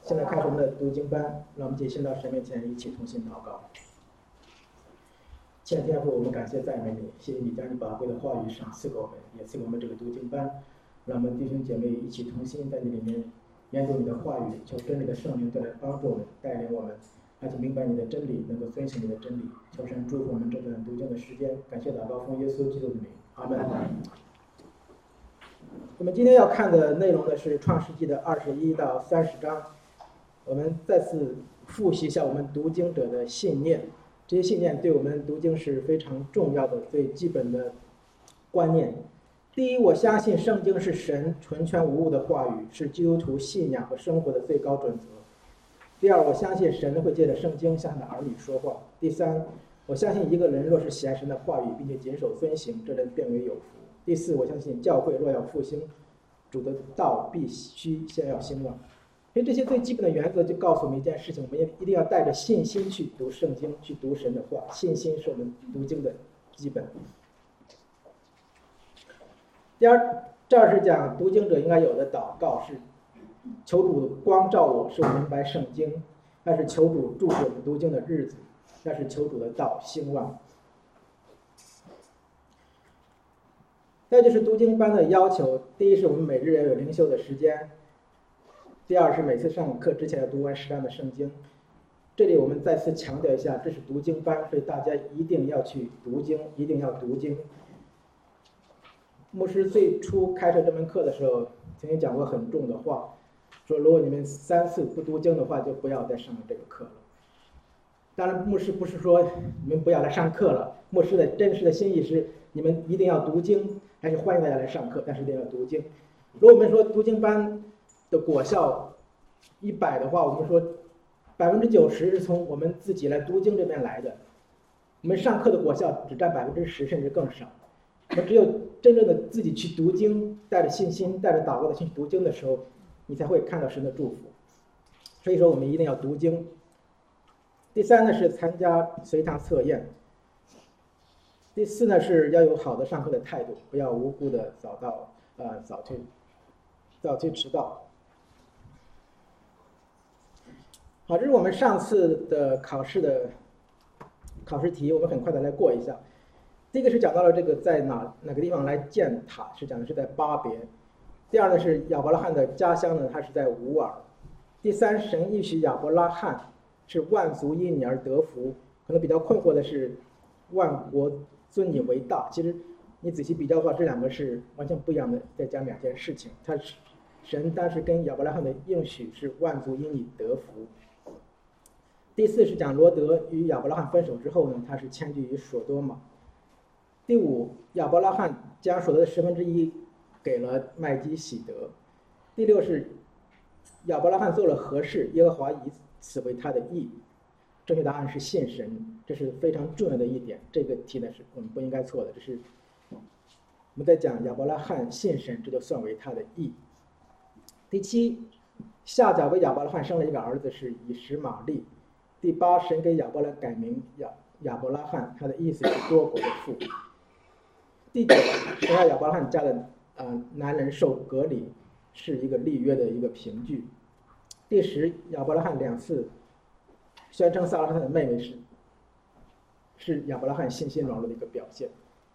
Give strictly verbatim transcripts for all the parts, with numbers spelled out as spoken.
现在开始我们的读经班，让我们进行到神面前一起同心祷告。亲爱的天父，我们感谢赞美你，谢谢你将你宝贵的话语赏赐给我们，也赐给我们这个读经班，让我们弟兄姐妹一起同心在你里面研读你的话语，求真理的圣灵都来帮助我们，带领我们，而且明白你的真理，能够遵循你的真理。求神祝福我们这段读经的时间，感谢祷告奉耶稣基督的名，阿门。我们今天要看的内容呢是创世纪的二十一到三十章。我们再次复习一下我们读经者的信念，这些信念对我们读经是非常重要的最基本的观念。第一，我相信圣经是神纯全无误的话语，是基督徒信仰和生活的最高准则。第二，我相信神会借着圣经向他的儿女说话。第三，我相信一个人若是喜爱神的话语并且谨守遵行，这人便为有福。第四，我相信教会若要复兴，主的道必须先要兴旺。所以这些最基本的原则就告诉我们一件事情，我们一定要带着信心去读圣经，去读神的话。信心是我们读经的基本。第二，这儿是讲读经者应该有的祷告是求主光照我，使我明白圣经；那是求主祝福我们读经的日子；那是求主的道兴旺。再就是读经班的要求，第一是我们每日要有灵修的时间，第二是每次上课之前要读完十章的圣经。这里我们再次强调一下，这是读经班，所以大家一定要去读经，一定要读经。牧师最初开设这门课的时候曾经讲过很重的话，说如果你们三次不读经的话，就不要再上这个课了。当然牧师不是说你们不要来上课了，牧师的真实的心意是你们一定要读经，还是欢迎大家来上课，但是一定要读经。如果我们说读经班的果效一百的话，我们说百分之九十是从我们自己来读经这边来的，我们上课的果效只占百分之十甚至更少。我们只有真正的自己去读经，带着信心带着祷告的心去读经的时候，你才会看到神的祝福。所以说我们一定要读经。第三呢是参加随堂测验。第四呢是要有好的上课的态度，不要无故的早到呃早退早退迟到。好，这是我们上次的考试的考试题，我们很快的来过一下。第一个是讲到了这个在哪哪个地方来建塔，是讲的是在巴别。第二呢是亚伯拉罕的家乡呢，他是在乌尔。第三，神应许亚伯拉罕是万族因你而得福。可能比较困惑的是万国尊你为大，其实你仔细比较的话，这两个是完全不一样的，在讲两件事情。他是神当时跟亚伯拉罕的应许是万族因你得福。第四是讲罗德与亚伯拉罕分手之后呢，他是迁居于所多玛。第五，亚伯拉罕将所得的十分之一给了麦基洗德。第六是亚伯拉罕做了何事，耶和华以此为他的义。正确答案是信神，这是非常重要的一点。这个题呢是我们不应该错的，这是我们在讲亚伯拉罕信神，这就算为他的义。第七，夏甲为亚伯拉罕生了一个儿子，是以实玛利。第八，神给亚伯拉改名亚亚伯拉罕，他的意思是多国的父。第九，神让亚伯拉罕家的呃男人受隔离，是一个立约的一个凭据。第十，亚伯拉罕两次宣称撒拉他的妹妹是是亚伯拉罕信心软弱的一个表现。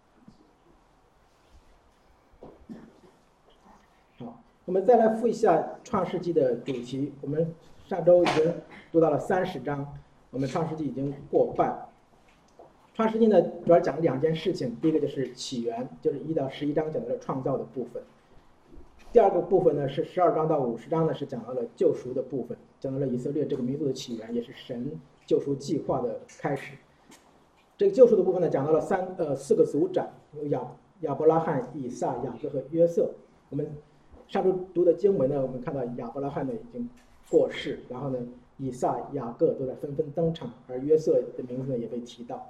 好，我们再来复一下创世纪的主题。我们上周已经读到了三十章，我们创世纪已经过半。创世纪呢主要讲两件事情，第一个就是起源，就是一到十一章讲到了创造的部分。第二个部分呢是十二章到五十章呢是讲到了救赎的部分，讲到了以色列这个民族的起源，也是神救赎计划的开始。这个救赎的部分呢讲到了三呃四个族长，有亚亚伯拉罕、以撒、雅各和约瑟。我们上周读的经文呢，我们看到亚伯拉罕呢已经过世，然后呢以撒、雅各都在纷纷登场，而约瑟的名字呢也被提到。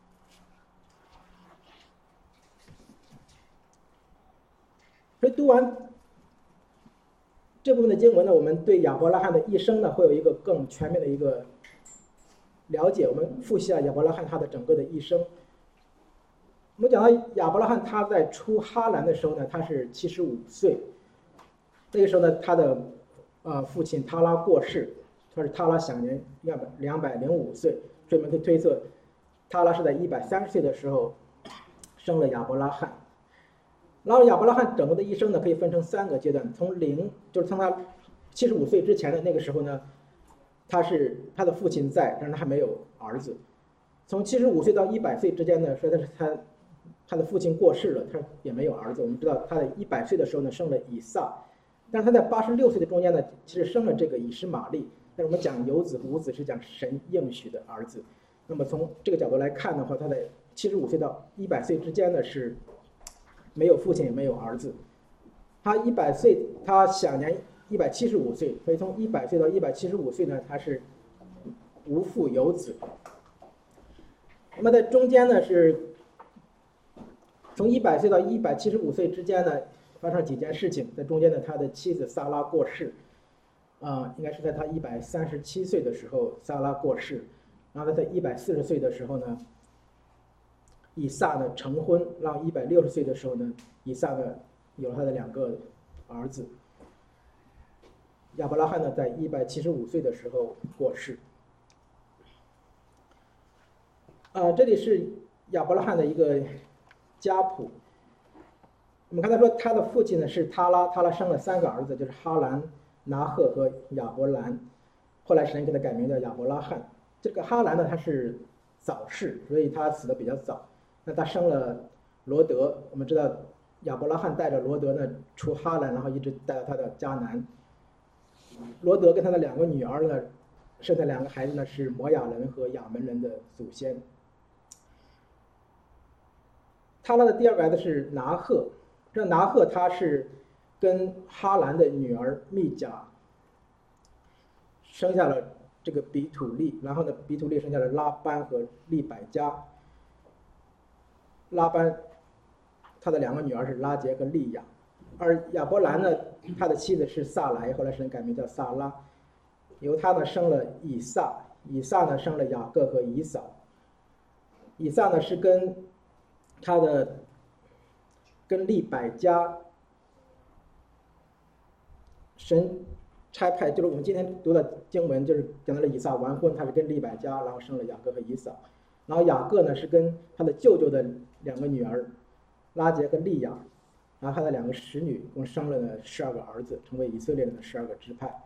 所以读完这部分的经文呢，我们对亚伯拉罕的一生呢会有一个更全面的一个了解。我们复习一下亚伯拉罕他的整个的一生。我们讲到亚伯拉罕他在出哈兰的时候呢，他是七十五岁。那个时候呢，他的呃，父亲塔拉过世，他是塔拉享年两百两百零五岁，所以我们可以推测，塔拉是在一百三十岁的时候生了亚伯拉罕。然后亚伯拉罕整个的一生呢，可以分成三个阶段，从零就是从他七十五岁之前的那个时候呢，他是他的父亲在，但是他还没有儿子。从七十五岁到一百岁之间呢，说的是他他的父亲过世了，他也没有儿子。我们知道他在一百岁的时候呢，生了以撒，但是他在八十六岁的中间呢，其实生了这个以实玛利。但是我们讲有子无子是讲神应许的儿子。那么从这个角度来看的话，他在七十五岁到一百岁之间呢是没有父亲也没有儿子。他一百岁，他享年一百七十五岁，所以从一百岁到一百七十五岁呢，他是无父有子。那么在中间呢，是从一百岁到一百七十五岁之间呢，发生几件事情。在中间呢，他的妻子撒拉过世，啊、呃，应该是在他一百三十七岁的时候，撒拉过世。然后在他一百四十岁的时候呢，以撒呢成婚，然后一百六十岁的时候呢，以撒呢有了他的两个儿子。亚伯拉罕呢，在一百七十五岁的时候过世。啊、呃，这里是亚伯拉罕的一个家谱。我们刚才说他的父亲呢是塔拉，塔拉生了三个儿子，就是哈兰、拿赫和亚伯兰。后来神给他改名叫亚伯拉罕。这个哈兰呢，他是早逝，所以他死的比较早。那他生了罗德，我们知道亚伯拉罕带着罗德呢出哈兰，然后一直带到他的迦南。罗德跟他的两个女儿呢，生的两个孩子呢是摩亚人和亚门人的祖先。塔拉的第二个孩子是拿赫，这拿赫他是跟哈兰的女儿密甲生下了这个比土利，然后呢，比土利生下了拉班和利百加。拉班他的两个女儿是拉结和利亚，而亚伯兰呢，他的妻子是萨莱，后来神改名叫萨拉。由他呢生了以撒，以撒呢生了雅各和以扫。以撒呢是跟他的跟利百加，神差派，就是我们今天读的经文，就是讲到了以撒完婚，他是跟利百加，然后生了雅各和以扫。然后雅各呢是跟他的舅舅的两个女儿拉结和利亚，然后他的两个使女共生了呢十二个儿子，成为以色列人的十二个支派。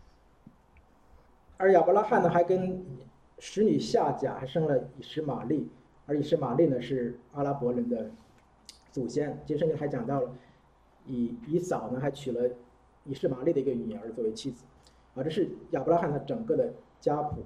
而亚伯拉罕呢还跟使女夏甲还生了以实玛利，而以实玛利呢是阿拉伯人的祖先。其实圣经还讲到了以以扫呢还娶了以实玛利的一个女儿作为妻子。啊，这是亚伯拉罕他整个的家谱。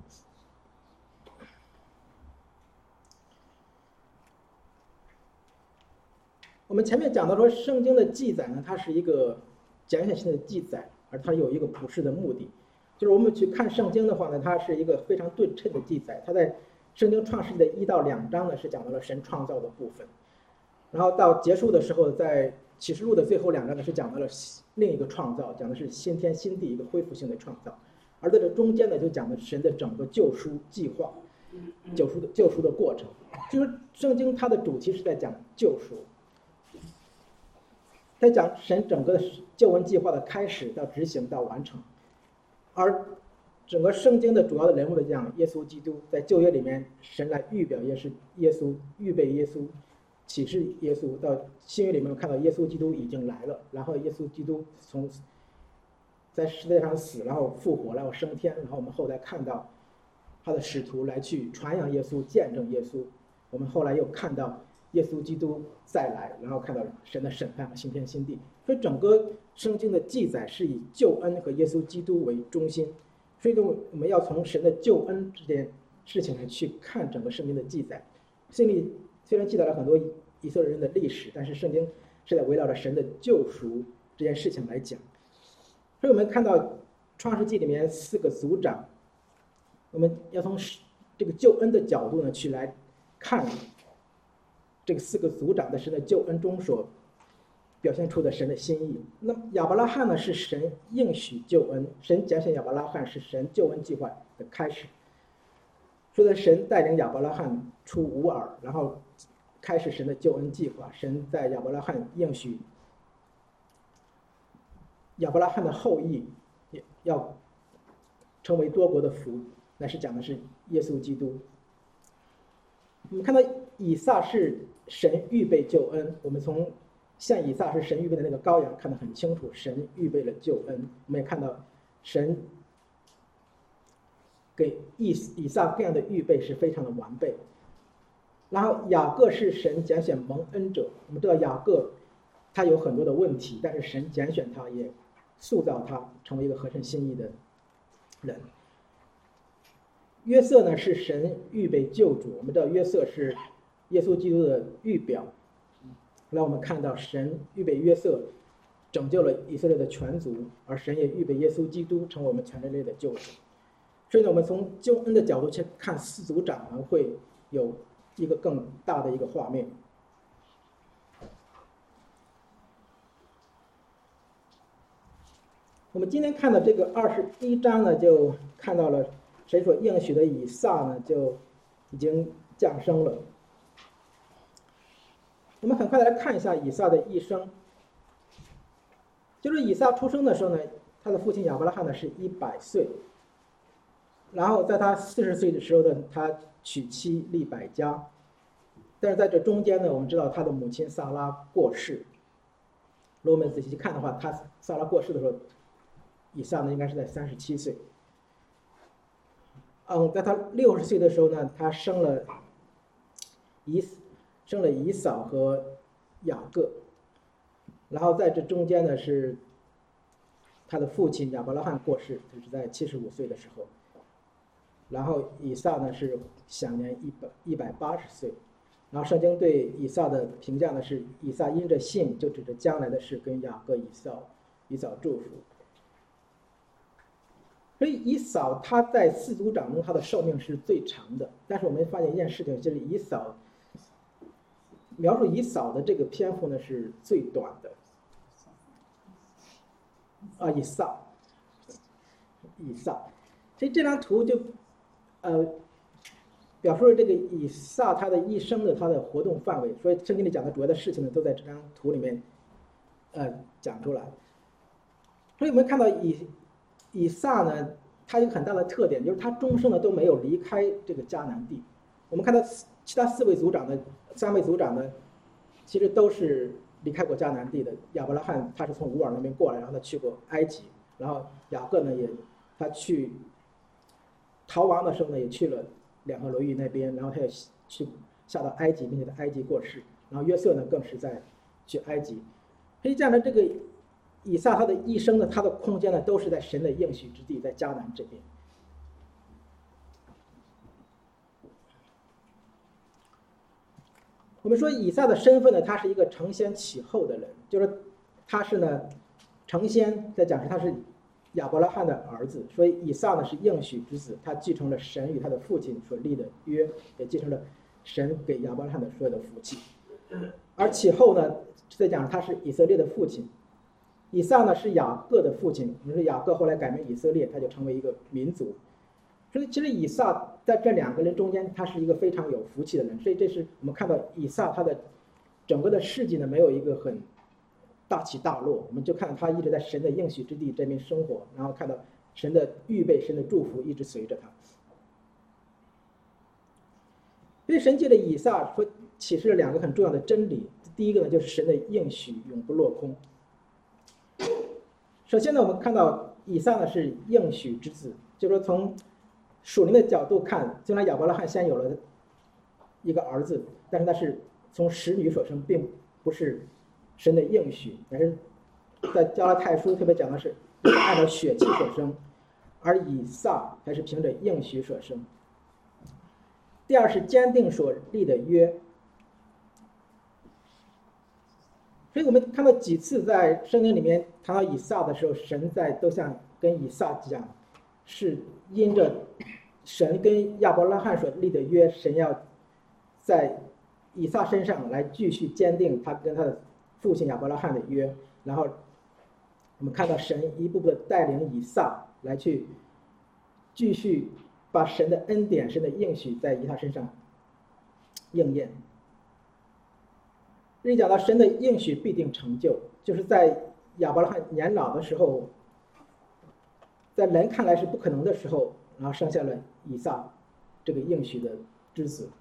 我们前面讲到说，圣经的记载呢，它是一个简选性的记载，而它有一个普世的目的，就是我们去看圣经的话呢，它是一个非常对称的记载。它在圣经创世纪的一到两章呢，是讲到了神创造的部分，然后到结束的时候，在启示录的最后两章呢，是讲到了另一个创造，讲的是新天新地一个恢复性的创造。而在这中间呢，就讲的神的整个救赎计划，救赎的救赎的过程。就是圣经它的主题是在讲救赎。在讲神整个的救恩计划的开始到执行到完成，而整个圣经的主要的人物的讲耶稣基督，在旧约里面神来预表也是耶稣，预备耶稣，启示耶稣。到新约里面看到耶稣基督已经来了，然后耶稣基督从在十字架上死，然后复活，然后升天，然后我们后来看到他的使徒来去传扬耶稣，见证耶稣。我们后来又看到耶稣基督再来，然后看到神的审判和新天新地。所以整个圣经的记载是以救恩和耶稣基督为中心。所以我们要从神的救恩这件事情来去看整个圣经的记载。圣经虽然记载了很多以色列人的历史，但是圣经是在围绕着神的救赎这件事情来讲。所以我们看到创世纪里面四个族长，我们要从这个救恩的角度呢去来看这个四个族长的神的救恩中所表现出的神的心意。那么亚伯拉罕呢是神应许救恩，神拣选亚伯拉罕是神救恩计划的开始。说的神带领亚伯拉罕出乌尔，然后开始神的救恩计划。神在亚伯拉罕应许亚伯拉罕的后裔要成为多国的福，那是讲的是耶稣基督。我们看到以撒是神预备救恩，我们从像以撒是神预备的那个羔羊看得很清楚，神预备了救恩。我们也看到神给以以撒这样的预备是非常的完备。然后雅各是神拣选蒙恩者，我们知道雅各他有很多的问题，但是神拣选他，也塑造他成为一个合神心意的人。约瑟呢是神预备救主，我们知道约瑟是耶稣基督的预表，让我们看到神预备约瑟拯救了以色列的全族，而神也预备耶稣基督成为我们全人类的救主。所以呢，我们从救恩的角度去看四族长呢，会有一个更大的一个画面。我们今天看的这个二十一章呢，就看到了神所应许的以撒呢，就已经降生了。我们很快的来看一下以撒的一生。就是以撒出生的时候呢，他的父亲亚伯拉罕呢是一百岁，然后在他四十岁的时候呢，他娶妻立百家。但是在这中间呢，我们知道他的母亲撒拉过世。如果我们仔细看的话，他撒拉过世的时候，以撒呢应该是在三十七岁。嗯，在他六十岁的时候呢，他生了以生了以扫和雅各。然后在这中间呢，是他的父亲亚伯拉罕过世，就是在七十五岁的时候。然后以撒呢是享年一百一百八十岁。然后圣经对以撒的评价呢是，以撒因着信就指着将来的事跟雅各以扫以扫祝福。所以以扫他在四族长中他的寿命是最长的，但是我们发现一件事情，就是以扫描述以扫的这个篇幅呢是最短的。啊，以撒，以撒，所以这张图就呃表述了这个以撒他的一生的他的活动范围，所以圣经里讲的主要的事情呢都在这张图里面呃讲出来。所以我们看到以以撒呢，他有很大的特点，就是他终生呢都没有离开这个迦南地。我们看到其他四位族长呢，三位族长呢，其实都是离开过迦南地的。亚伯拉罕他是从乌尔那边过来，然后他去过埃及，然后雅各呢也他去逃亡的时候呢也去了两河流域那边，然后他也去下到埃及，并且在埃及过世。然后约瑟呢更是在去埃及。所以这样的这个以撒他的一生呢，他的空间呢都是在神的应许之地，在迦南这边。我们说以撒的身份呢，他是一个承先启后的人，就是他是呢承先，在讲是他是亚伯拉罕的儿子，所以以撒呢是应许之子，他继承了神与他的父亲所立的约，也继承了神给亚伯拉罕的所有的福气。而启后呢，在讲他是以色列的父亲，以撒呢是雅各的父亲，我们说雅各后来改名以色列，他就成为一个民族。所以其实以撒在这两个人中间，他是一个非常有福气的人，所以这是我们看到以撒他的整个的事迹呢，没有一个很大起大落，我们就看到他一直在神的应许之地这边生活，然后看到神的预备、神的祝福一直随着他。所以神借着以撒说启示了两个很重要的真理，第一个呢就是神的应许永不落空。首先呢，我们看到以撒呢是应许之子，就是说从属灵的角度看，虽然亚伯拉罕先有了一个儿子，但是他是从使女所生，并不是神的应许，而是在加拉太书特别讲的是按照血气所生，而以撒才是凭着应许所生。第二是坚定所立的约。所以我们看到几次在圣经里面谈到以撒的时候，神在都像跟以撒讲，是因着神跟亚伯拉罕所立的约，神要在以撒身上来继续坚定他跟他的父亲亚伯拉罕的约。然后我们看到神一步步的带领以撒来去继续把神的恩典、神的应许在以撒身上应验。这里讲到神的应许必定成就，就是在亚伯拉罕年老的时候， 在人看来是不可能的时候，然后生下了以撒这个应许的之子。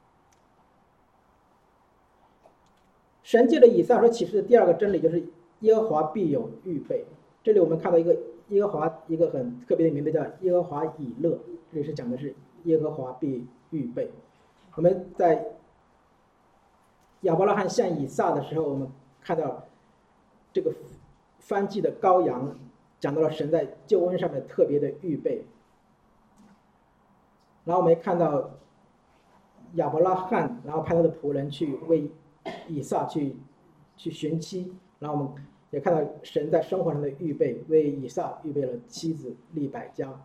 神借着以撒所启示的第二个真理就是耶和华必有预备。这里我们看到一个耶和华一个很特别的名字叫耶和华以勒，这里是讲的是耶和华必预备。我们在亚伯拉罕献以撒的时候，我们看到这个燔祭的羔羊，讲到了神在救恩上面特别的预备。然后我们也看到亚伯拉罕，然后派他的仆人去为以撒去去寻妻，然后我们也看到神在生活上的预备，为以撒预备了妻子利百加。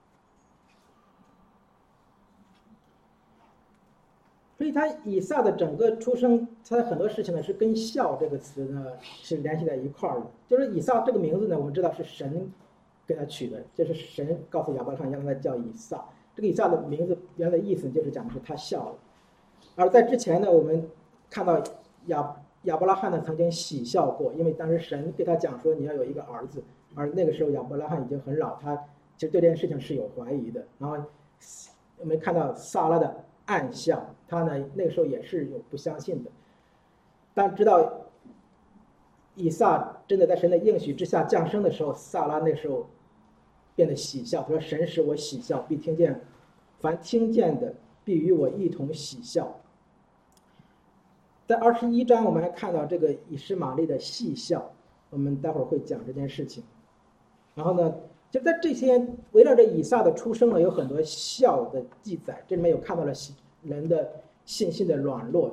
所以他以撒的整个出生，他的很多事情呢是跟孝这个词呢是联系在一块儿的。就是以撒这个名字呢，我们知道是神给他取的，就是神告诉亚伯拉罕让他叫以撒。这个以撒的名字原来的意思就是讲的是他孝了。而在之前呢，我们看到亚亚伯拉罕呢曾经喜笑过，因为当时神对他讲说你要有一个儿子，而那个时候亚伯拉罕已经很老，他其实对这件事情是有怀疑的。然后我们看到撒拉的暗笑，他呢那个时候也是有不相信的，但知道以撒真的在神的应许之下降生的时候，撒拉那时候变得喜笑，他说神使我喜笑，必听见，凡听见的必与我一同喜笑。在二十一章我们还看到这个以实玛利的戏笑，我们待会儿会讲这件事情。然后呢就在这些围绕着以撒的出生呢，有很多孝的记载，这里面有看到了人的信心的软弱，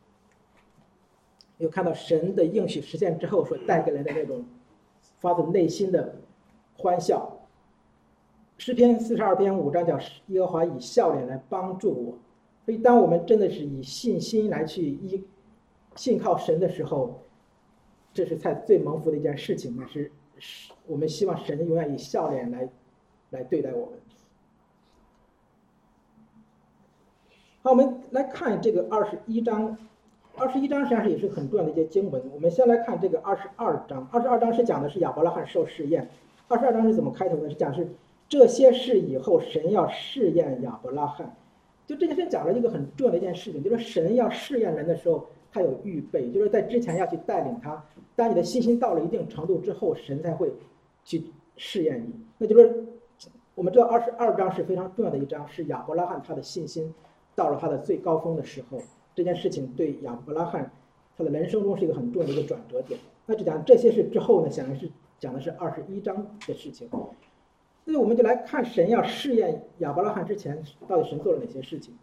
有看到神的应许实现之后所带给人的那种发自内心的欢笑。诗篇四十二篇五章讲耶和华以笑脸来帮助我，所以当我们真的是以信心来去依信靠神的时候，这是才最蒙福的一件事情，那是我们希望神永远以笑脸来来对待我们。好，我们来看这个二十一章。二十一章实际上是也是很重要的一些经文。我们先来看这个二十二章。二十二章是讲的是亚伯拉罕受试验。二十二章是怎么开头的？是讲是这些事以后神要试验亚伯拉罕。就这件事讲了一个很重要的一件事情，就是神要试验人的时候，他有预备，就是在之前要去带领他。当你的信心到了一定程度之后，神才会去试验你。那就是我们知道二十二章是非常重要的一章，是亚伯拉罕他的信心到了他的最高峰的时候。这件事情对亚伯拉罕他的人生中是一个很重要的一个转折点。那就讲这些事之后呢，显然是讲的是二十一章的事情。所以我们就来看神要试验亚伯拉罕之前，到底神做了哪些事情。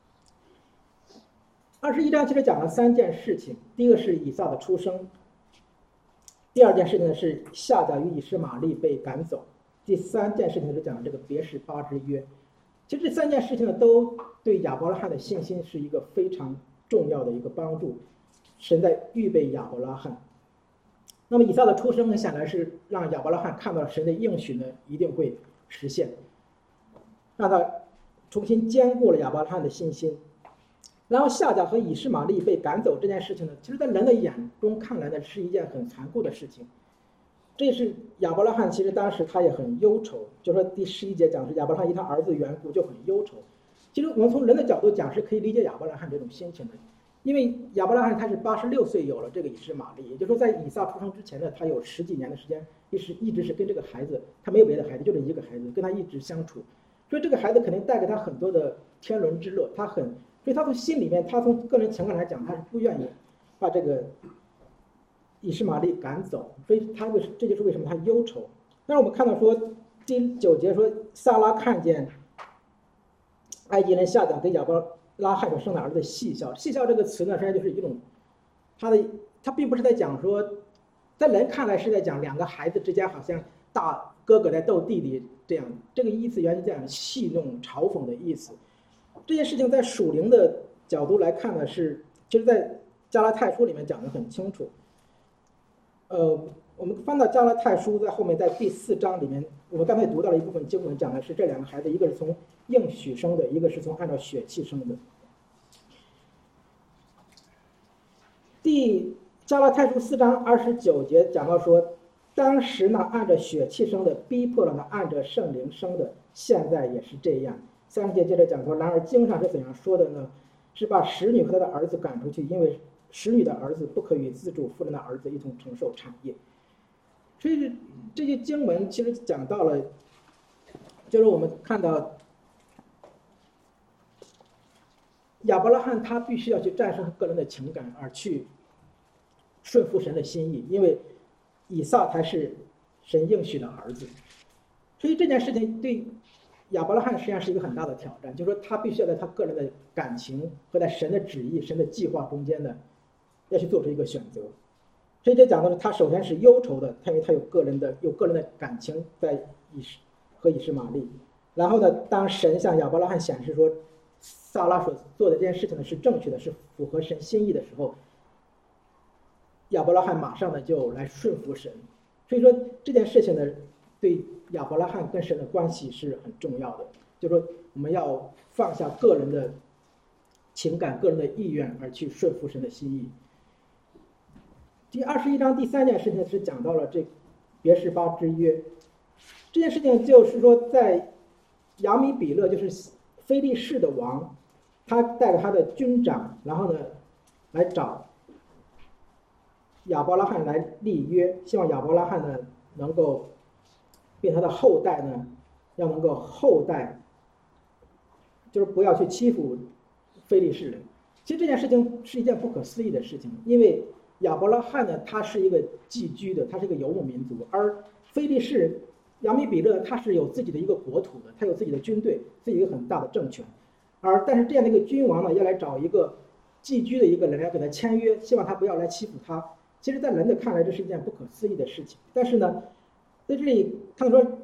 二十一章其实讲了三件事情，第一个是以撒的出生，第二件事情呢是夏甲与以实玛利被赶走，第三件事情是讲这个别是巴之约。其实这三件事情呢，都对亚伯拉罕的信心是一个非常重要的一个帮助。神在预备亚伯拉罕。那么以撒的出生呢，显然是让亚伯拉罕看到神的应许呢一定会实现，让他重新坚固了亚伯拉罕的信心。然后夏甲和以实玛利被赶走这件事情呢，其实在人的眼中看来呢是一件很残酷的事情。这是亚伯拉罕其实当时他也很忧愁，就说第十一节讲是亚伯拉罕因他儿子的缘故就很忧愁。其实我们从人的角度讲是可以理解亚伯拉罕这种心情的，因为亚伯拉罕他是八十六岁有了这个以实玛利，也就是说在以撒出生之前呢，他有十几年的时间一直一直是跟这个孩子，他没有别的孩子，就这一个孩子跟他一直相处，所以这个孩子肯定带给他很多的天伦之乐，他很，所以他从心里面，他从个人情感来讲，他是不愿意把这个以实玛利赶走，所以他为这就是为什么他忧愁。但是我们看到说第九节说撒拉看见埃及人夏甲给亚伯拉罕所生的儿子戏笑，戏笑这个词呢，实际上就是一种他的他并不是在讲说，在人看来是在讲两个孩子之间好像大哥哥在斗弟弟这样，这个意思原来是这样戏弄嘲讽的意思。这件事情在属灵的角度来看呢，是其实在加拉太书里面讲得很清楚。呃，我们翻到加拉太书，在后面在第四章里面，我们刚才读到了一部分经文，讲的是这两个孩子，一个是从应许生的，一个是从按照血气生的。第加拉太书四章二十九节讲到说， 当时呢按着血气生的，逼迫了呢按着圣灵生的，现在也是这样。三十节接着讲说，然而经上是怎样说的呢？是把使女和她的儿子赶出去，因为使女的儿子不可与自主夫人的儿子一同承受产业。所以这些经文其实讲到了，就是我们看到亚伯拉罕他必须要去战胜个人的情感，而去顺服神的心意，因为以撒才是神应许的儿子。所以这件事情对亚伯拉罕实际上是一个很大的挑战，就是说他必须要在他个人的感情和在神的旨意、神的计划中间呢，要去做出一个选择。所以这讲到了他首先是忧愁的，他因为他有个人的有个人的感情在以实和以实玛利。然后呢，当神向亚伯拉罕显示说撒拉所做的这件事情呢是正确的，是符合神心意的时候，亚伯拉罕马上呢就来顺服神。所以说这件事情呢对亚伯拉罕跟神的关系是很重要的，就是说我们要放下个人的情感、个人的意愿，而去顺服神的心意。第二十一章第三件事情是讲到了这别是巴之约。这件事情就是说，在亚米比勒，就是非利士的王，他带着他的军长，然后呢来找亚伯拉罕来立约，希望亚伯拉罕呢能够并他的后代呢要能够后代，就是不要去欺负非利士人。其实这件事情是一件不可思议的事情，因为亚伯拉罕呢他是一个寄居的，他是一个游牧民族，而非利士亚米比勒他是有自己的一个国土的，他有自己的军队，自己一个很大的政权。而但是这样的一个君王呢要来找一个寄居的一个人来给他签约，希望他不要来欺负他。其实在人的看来这是一件不可思议的事情，但是呢在这里他们说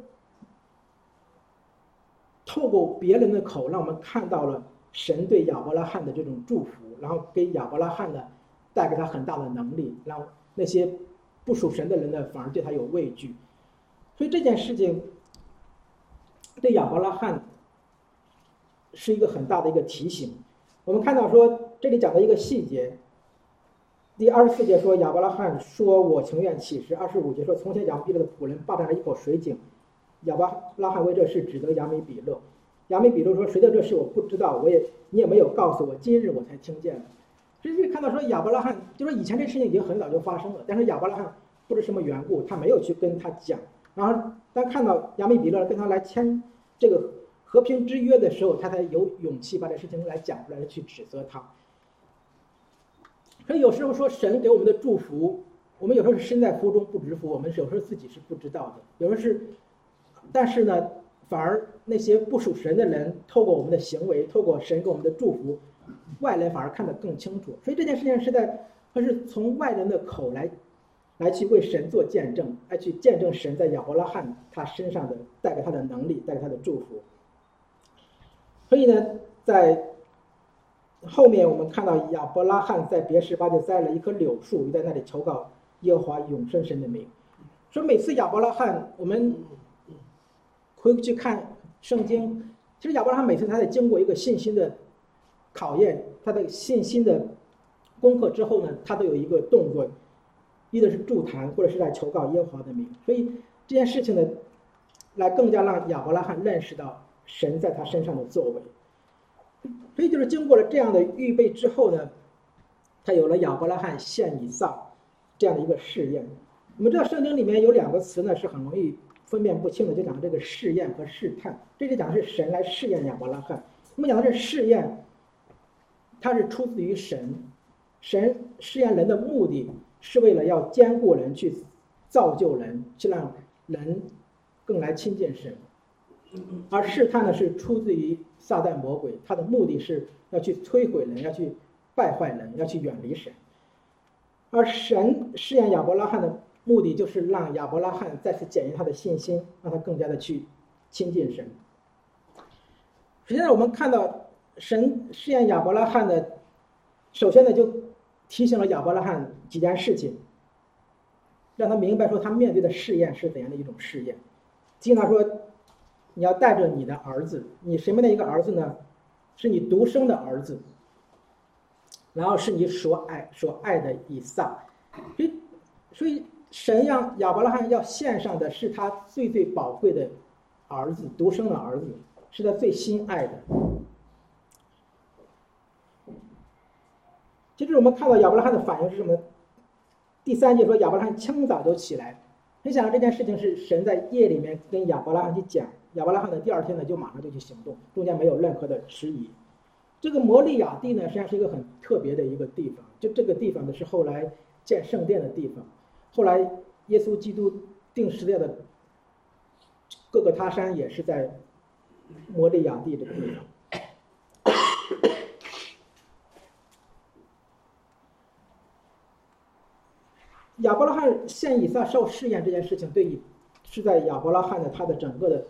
透过别人的口让我们看到了神对亚伯拉罕的这种祝福，然后给亚伯拉罕呢带给他很大的能力，让那些不属神的人呢反而对他有畏惧。所以这件事情对亚伯拉罕是一个很大的一个提醒。我们看到说这里讲的一个细节，第二十四节说亚伯拉罕说我情愿起誓，二十五节说从前亚米比勒的仆人霸占了一口水井，亚伯拉罕为这事指责亚米比勒。亚米比勒说谁的这事我不知道，我也你也没有告诉我，今日我才听见的。所以可以看到说亚伯拉罕就说以前这事情已经很早就发生了，但是亚伯拉罕不知什么缘故他没有去跟他讲，然后当看到亚米比勒跟他来签这个和平之约的时候，他才有勇气把这事情来讲出来，去指责他。所以有时候说神给我们的祝福，我们有时候是身在福中不知福，我们有时候自己是不知道的，有时候是，但是呢反而那些不属神的人透过我们的行为，透过神给我们的祝福，外人反而看得更清楚。所以这件事情是在它是从外人的口来来去为神做见证，来去见证神在亚伯拉罕他身上的带给他的能力，带给他的祝福。所以呢在后面我们看到亚伯拉罕在别是巴就栽了一棵柳树，在那里求告耶和华永生神的名。所以每次亚伯拉罕我们回去看圣经，其实亚伯拉罕每次他在经过一个信心的考验，他的信心的功课之后呢，他都有一个动作，一个是筑坛，或者是在求告耶和华的名。所以这件事情呢来更加让亚伯拉罕认识到神在他身上的作为。所以就是经过了这样的预备之后呢，他有了亚伯拉罕献以撒这样的一个试验。我们知道圣经里面有两个词呢是很容易分辨不清的，就讲这个试验和试探。这里讲的是神来试验亚伯拉罕，我们讲的是试验，它是出自于神。神试验人的目的是为了要兼顾人，去造就人，去让人更来亲近神。而试探呢是出自于撒旦魔鬼，他的目的是要去摧毁人，要去败坏人，要去远离神。而神试验亚伯拉罕的目的就是让亚伯拉罕再次检验他的信心，让他更加的去亲近神。首先我们看到神试验亚伯拉罕的，首先呢就提醒了亚伯拉罕几件事情，让他明白说他面对的试验是怎样的一种试验。提醒他说你要带着你的儿子，你什么样的一个儿子呢？是你独生的儿子，然后是你所爱所爱的以撒。所以所以神让亚伯拉罕要献上的是他最最宝贵的儿子，独生的儿子，是他最心爱的。其实我们看到亚伯拉罕的反应是什么？第三节说亚伯拉罕清早就起来，没想到这件事情是神在夜里面跟亚伯拉罕去讲，亚伯拉罕的第二天呢就马上就去行动，中间没有任何的迟疑。这个摩利亚地呢，实际上是一个很特别的一个地方，就这个地方呢是后来建圣殿的地方，后来耶稣基督定十字架的各个他山也是在摩利亚地这个地方。亚伯拉罕献以撒受试验这件事情，对于是在亚伯拉罕的他的整个的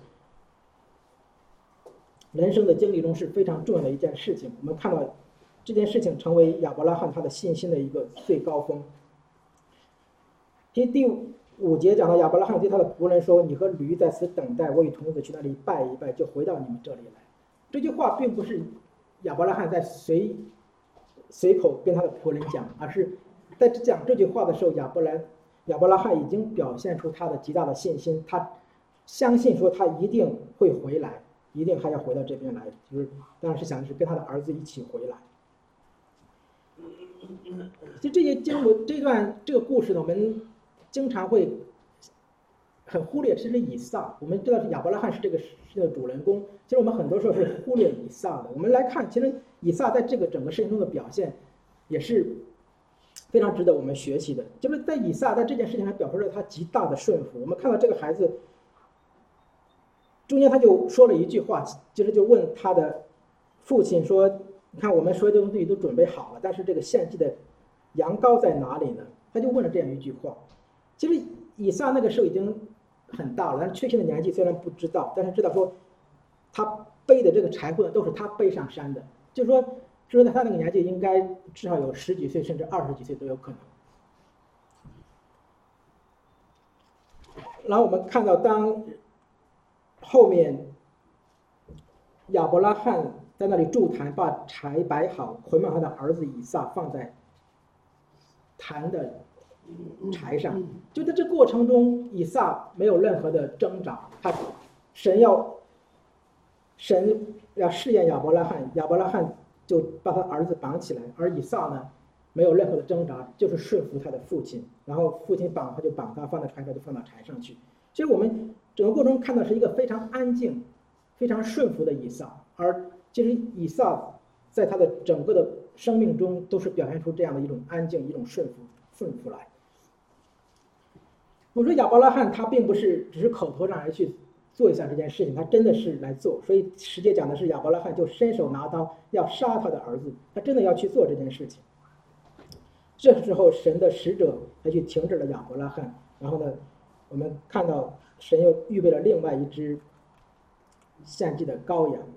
人生的经历中是非常重要的一件事情。我们看到这件事情成为亚伯拉罕他的信心的一个最高峰。其实第五节讲到亚伯拉罕对他的仆人说：“你和驴在此等待，我与童子去那里拜一拜，就回到你们这里来。”这句话并不是亚伯拉罕在随随口跟他的仆人讲，而是在讲这句话的时候，亚伯兰亚伯拉罕已经表现出他的极大的信心，他相信说他一定会回来，一定还要回到这边来，就是当然是想的是跟他的儿子一起回来。其实这些经文这段这个故事呢，我们经常会很忽略，其实以撒，我们知道是亚伯拉罕是这个是这个主人公，其实我们很多时候是忽略以撒的。我们来看，其实以撒在这个整个事情中的表现，也是非常值得我们学习的。就是在以撒在这件事情上表示了他极大的顺服。我们看到这个孩子中间他就说了一句话，其实就问他的父亲说：“你看我们所有的东西都准备好了，但是这个献祭的羊羔在哪里呢？”他就问了这样一句话。其实以撒那个时候已经很大了，但是确切的年纪虽然不知道，但是知道说他背的这个柴火呢都是他背上山的，就是说就是在他那个年纪应该至少有十几岁甚至二十几岁都有可能。然后我们看到当后面亚伯拉罕在那里筑坛，把柴摆好，捆绑他的儿子以撒放在坛的柴上，就在这过程中，以撒没有任何的挣扎，他神要神要试验亚伯拉罕，亚伯拉罕就把他儿子绑起来，而以撒呢没有任何的挣扎，就是顺服他的父亲，然后父亲绑他就绑他，放在柴上就放到柴上去。所以我们整个过程中看到是一个非常安静、非常顺服的以撒，而其实以撒在他的整个的生命中都是表现出这样的一种安静、一种顺服、顺服来。我说亚伯拉罕他并不是只是口头上来去做一下这件事情，他真的是来做。所以实际讲的是亚伯拉罕就伸手拿刀要杀他的儿子，他真的要去做这件事情。这时候神的使者才去停止了亚伯拉罕，然后呢，我们看到神又预备了另外一只献祭的羔羊。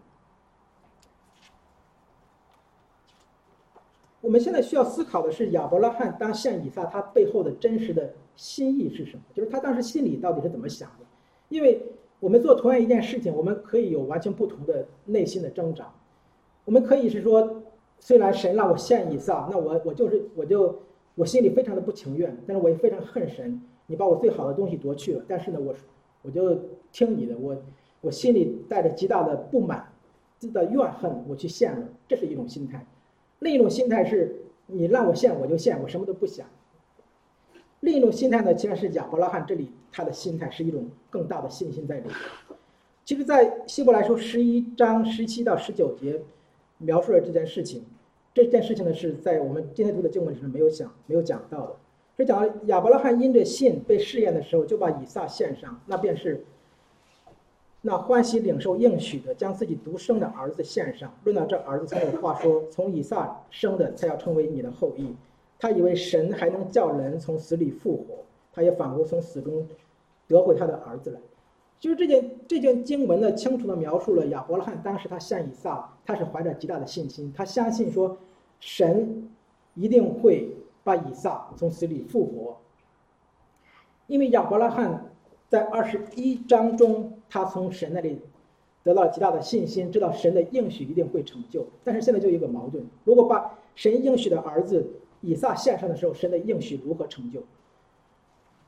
我们现在需要思考的是亚伯拉罕当献以撒他背后的真实的心意是什么，就是他当时心里到底是怎么想的。因为我们做同样一件事情，我们可以有完全不同的内心的挣扎。我们可以是说，虽然神让我献以撒，那我我就是我就我心里非常的不情愿，但是我也非常恨神，你把我最好的东西夺去了，但是呢我我就听你的，我我心里带着极大的不满、极大的怨恨，我去献了，这是一种心态。另一种心态是你让我献我就献，我什么都不想。另一种心态呢，其实是亚伯拉罕这里他的心态是一种更大的信心在里面。其实在希伯来书十一章十七到十九节描述了这件事情，这件事情呢是在我们今天读的经文里是没有讲没有讲到的。是讲亚伯拉罕因着信被试验的时候，就把以撒献上，那便是那欢喜领受应许的，将自己独生的儿子献上。论到这儿子，曾有话说：从以撒生的才要成为你的后裔。他以为神还能叫人从死里复活，他也仿佛从死中得回他的儿子来。就是这件这件经文呢，清楚地描述了亚伯拉罕当时他献以撒，他是怀着极大的信心，他相信说神一定会把以撒从死里复活。因为亚伯拉罕在二十一章中，他从神那里得到了极大的信心，知道神的应许一定会成就。但是现在就有一个矛盾，如果把神应许的儿子以撒献上的时候，神的应许如何成就？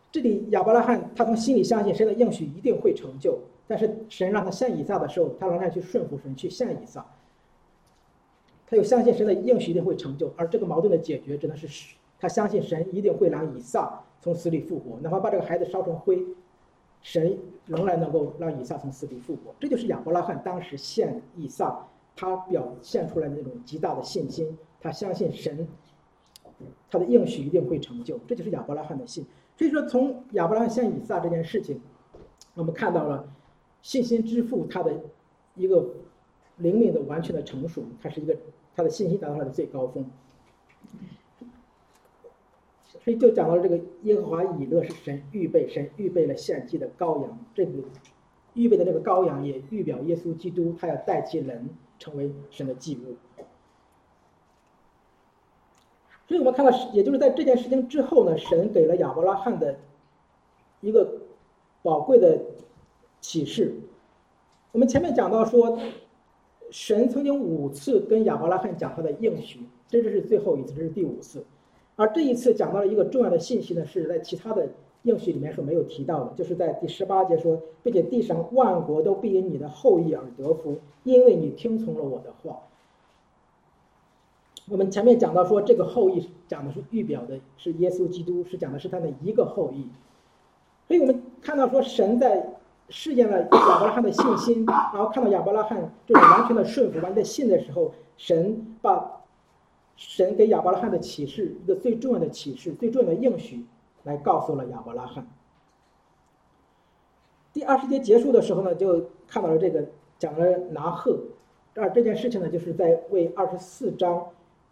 这里亚伯拉罕他从心里相信神的应许一定会成就，但是神让他献以撒的时候，他仍然去顺服神去献以撒。他又相信神的应许一定会成就，而这个矛盾的解决只能是他相信神一定会让以撒从死里复活，哪怕把这个孩子烧成灰，神仍然能够让以撒从死里复活。这就是亚伯拉罕当时献以撒，他表现出来的那种极大的信心，他相信神，他的应许一定会成就，这就是亚伯拉罕的信。所以说，从亚伯拉罕献以撒这件事情，我们看到了信心之父他的一个灵命的完全的成熟，他是一个他的信心达到了最高峰。所以就讲到了这个耶和华以勒是神预备，神预备了献祭的羔羊，这个预备的这个羔羊也预表耶稣基督，他要代替人成为神的祭物。所以我们看到，也就是在这件事情之后呢，神给了亚伯拉罕的一个宝贵的启示。我们前面讲到说，神曾经五次跟亚伯拉罕讲他的应许，这是最后一次，这是第五次。而这一次讲到了一个重要的信息呢，是在其他的应许里面所没有提到的，就是在第十八节说，并且地上万国都必因你的后裔而得福，因为你听从了我的话。我们前面讲到说，这个后裔讲的是预表的是耶稣基督，是讲的是他的一个后裔。所以我们看到说，神在试验了亚伯拉罕的信心，然后看到亚伯拉罕这种完全的顺服、完全的信的时候，神把神给亚伯拉罕的启示，一个最重要的启示、最重要的应许，来告诉了亚伯拉罕。第二十节结束的时候呢，就看到了这个讲了拿鹤，而这件事情呢，就是在为二十四章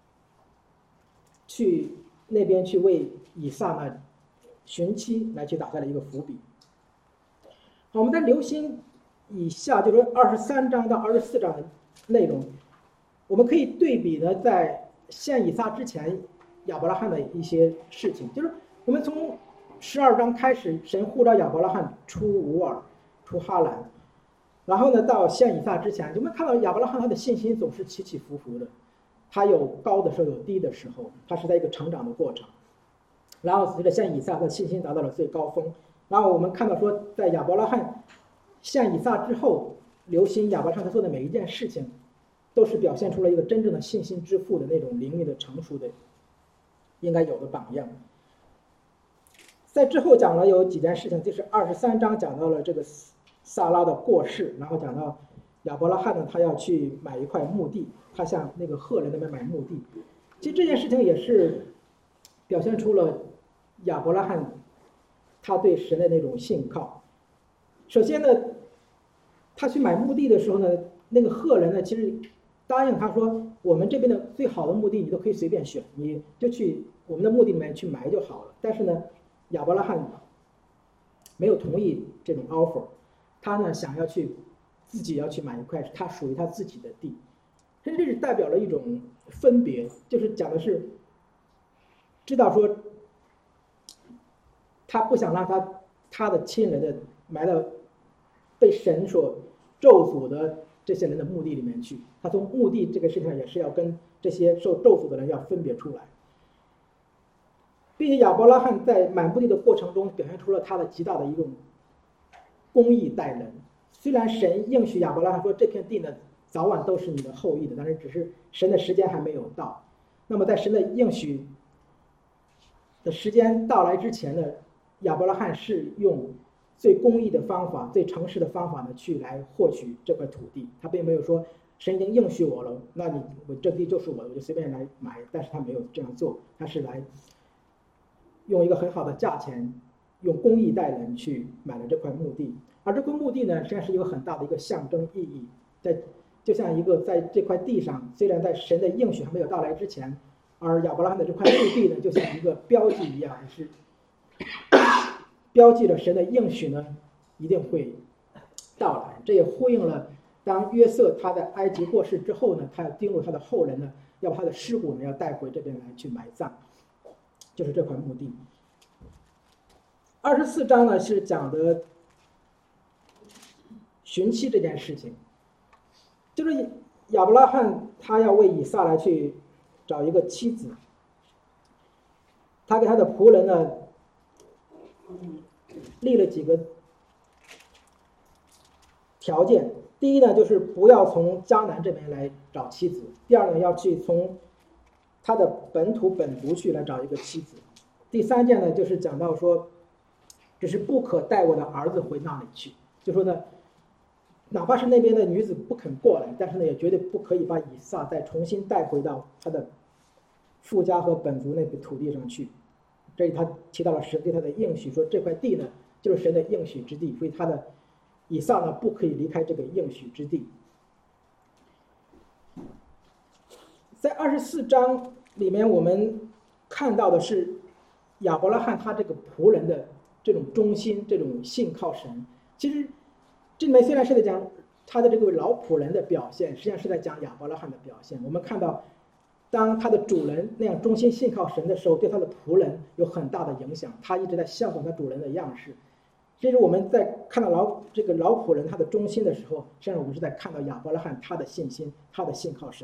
去那边去为以撒呢寻妻来去打下了一个伏笔。好，我们再留心以下，就是二十三章到二十四章的内容，我们可以对比呢，在献以撒之前亚伯拉罕的一些事情，就是我们从十二章开始，神呼召亚伯拉罕出乌尔，出哈兰，然后呢，到献以撒之前，我们看到亚伯拉罕他的信心总是起起伏伏的，他有高的时候，有低的时候，他是在一个成长的过程。然后随着献以撒的信心达到了最高峰，然后我们看到说，在亚伯拉罕献以撒之后，留心亚伯拉罕他做的每一件事情，都是表现出了一个真正的信心之父的那种灵命的成熟的应该有的榜样。在之后讲了有几件事情，就是二十三章讲到了这个撒拉的过世，然后讲到亚伯拉罕呢，他要去买一块墓地，他向那个赫人那边买墓地。其实这件事情也是表现出了亚伯拉罕他对神的那种信靠。首先呢，他去买墓地的时候呢，那个赫人呢，其实答应他说，我们这边的最好的墓地你都可以随便选，你就去我们的墓地里面去埋就好了。但是呢，亚伯拉罕没有同意这种 offer， 他呢想要去自己要去买一块他属于他自己的地。其实这是代表了一种分别，就是讲的是知道说他不想让他他的亲人的埋到被神所咒诅的这些人的墓地里面去，他从墓地这个事情上也是要跟这些受咒诅的人要分别出来。并且亚伯拉罕在买墓地的过程中表现出了他的极大的一种公义待人。虽然神应许亚伯拉罕说这片地呢早晚都是你的后裔的，但是只是神的时间还没有到。那么在神的应许的时间到来之前呢，亚伯拉罕是用最公义的方法、最诚实的方法呢去来获取这块土地。他并没有说神已经应许我了，那你我这地就是我的，我就随便来买。但是他没有这样做，他是来用一个很好的价钱，用公义待人去买了这块墓地。而这块墓地呢，实际上是一个很大的一个象征意义，在就像一个在这块地上，虽然在神的应许还没有到来之前，而亚伯拉罕的这块墓地呢，就像一个标记一样，是标记了神的应许呢一定会到来。这也呼应了当约瑟他在埃及过世之后呢，他要叮嘱他的后人呢，要把他的尸骨呢要带回这边来去埋葬，就是这块墓地。二十四章呢是讲的寻妻这件事情，就是亚伯拉罕他要为以撒来去找一个妻子，他给他的仆人呢立了几个条件。第一呢，就是不要从江南这边来找妻子；第二呢，要去从他的本土本族去来找一个妻子；第三件呢，就是讲到说，只是不可带我的儿子回那里去，就说呢，哪怕是那边的女子不肯过来，但是呢，也绝对不可以把以撒再重新带回到他的父家和本族那个土地上去。这里他提到了神对他的应许，说这块地呢就是神的应许之地，所以他的以撒呢不可以离开这个应许之地。在二十四章里面，我们看到的是亚伯拉罕他这个仆人的这种忠心，这种信靠神。其实这里面虽然是在讲他的这个老仆人的表现，实际上是在讲亚伯拉罕的表现。我们看到，当他的主人那样忠心信靠神的时候，对他的仆人有很大的影响，他一直在效仿他主人的样式。其实我们在看到老这个老仆人他的忠心的时候，实际上我们是在看到亚伯拉罕他的信心，他的信靠神。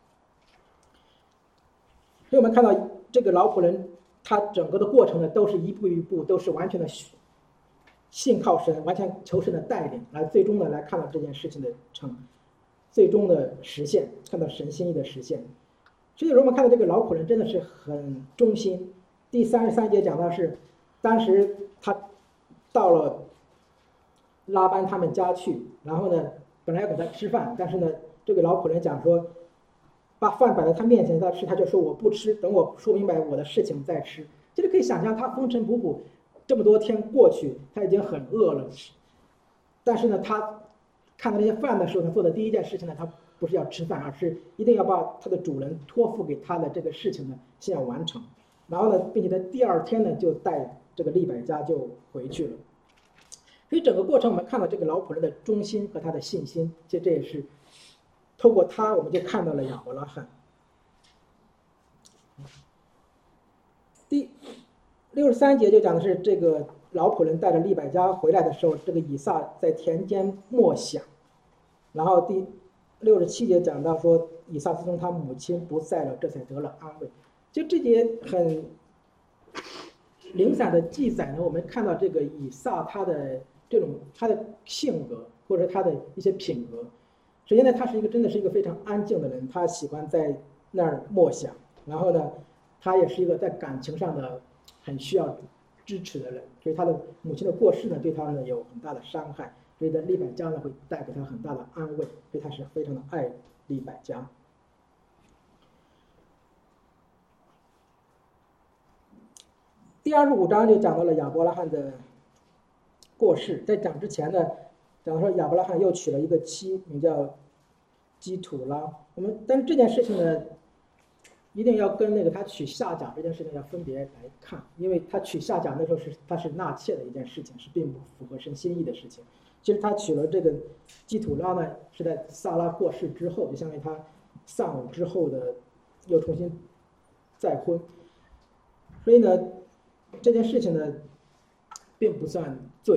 所以我们看到这个老仆人，他整个的过程呢，都是一步一步，都是完全的信靠神，完全求神的带领，来最终呢来看到这件事情的成，最终的实现，看到神心意的实现。所以我们看到这个老仆人真的是很忠心。第三十三节讲到是，当时他到了拉班他们家去，然后呢，本来要给他吃饭，但是呢，这个老仆人讲说，把饭摆在他面前，他吃，他就说我不吃，等我说明白我的事情再吃。就是可以想象，他风尘仆仆这么多天过去，他已经很饿了，但是呢，他看到那些饭的时候，他做的第一件事情呢，他不是要吃饭，而是一定要把他的主人托付给他的这个事情呢，先要完成。然后呢，并且在第二天呢，就带这个利百加就回去了。所以整个过程我们看到这个老仆人的忠心和他的信心，其实这也是透过他，我们就看到了亚伯拉罕。第六十三节就讲的是这个老仆人带着利百加回来的时候，这个以撒在田间默想。然后第六十七节讲到说，以撒自从他母亲不在了，这才得了安慰。就这节很零散的记载呢，我们看到这个以撒他的这种他的性格或者他的一些品格。首先呢，他是一个真的是一个非常安静的人，他喜欢在那儿默想。然后呢，他也是一个在感情上的很需要支持的人，所以他的母亲的过世呢，对他呢有很大的伤害，所以在利百加呢会带给他很大的安慰，所以他是非常的爱利百加。第二十五章就讲到了亚伯拉罕的过世，在讲之前呢，讲说亚伯拉罕又娶了一个妻，名叫基土拉。我们但是这件事情呢，一定要跟那个他娶夏甲这件事情要分别来看，因为他娶夏甲那时候是他是纳妾的一件事情，是并不符合神心意的事情。其实他娶了这个基土拉呢，是在萨拉过世之后，就相当于他丧偶之后的又重新再婚，所以呢，这件事情呢，并不算罪。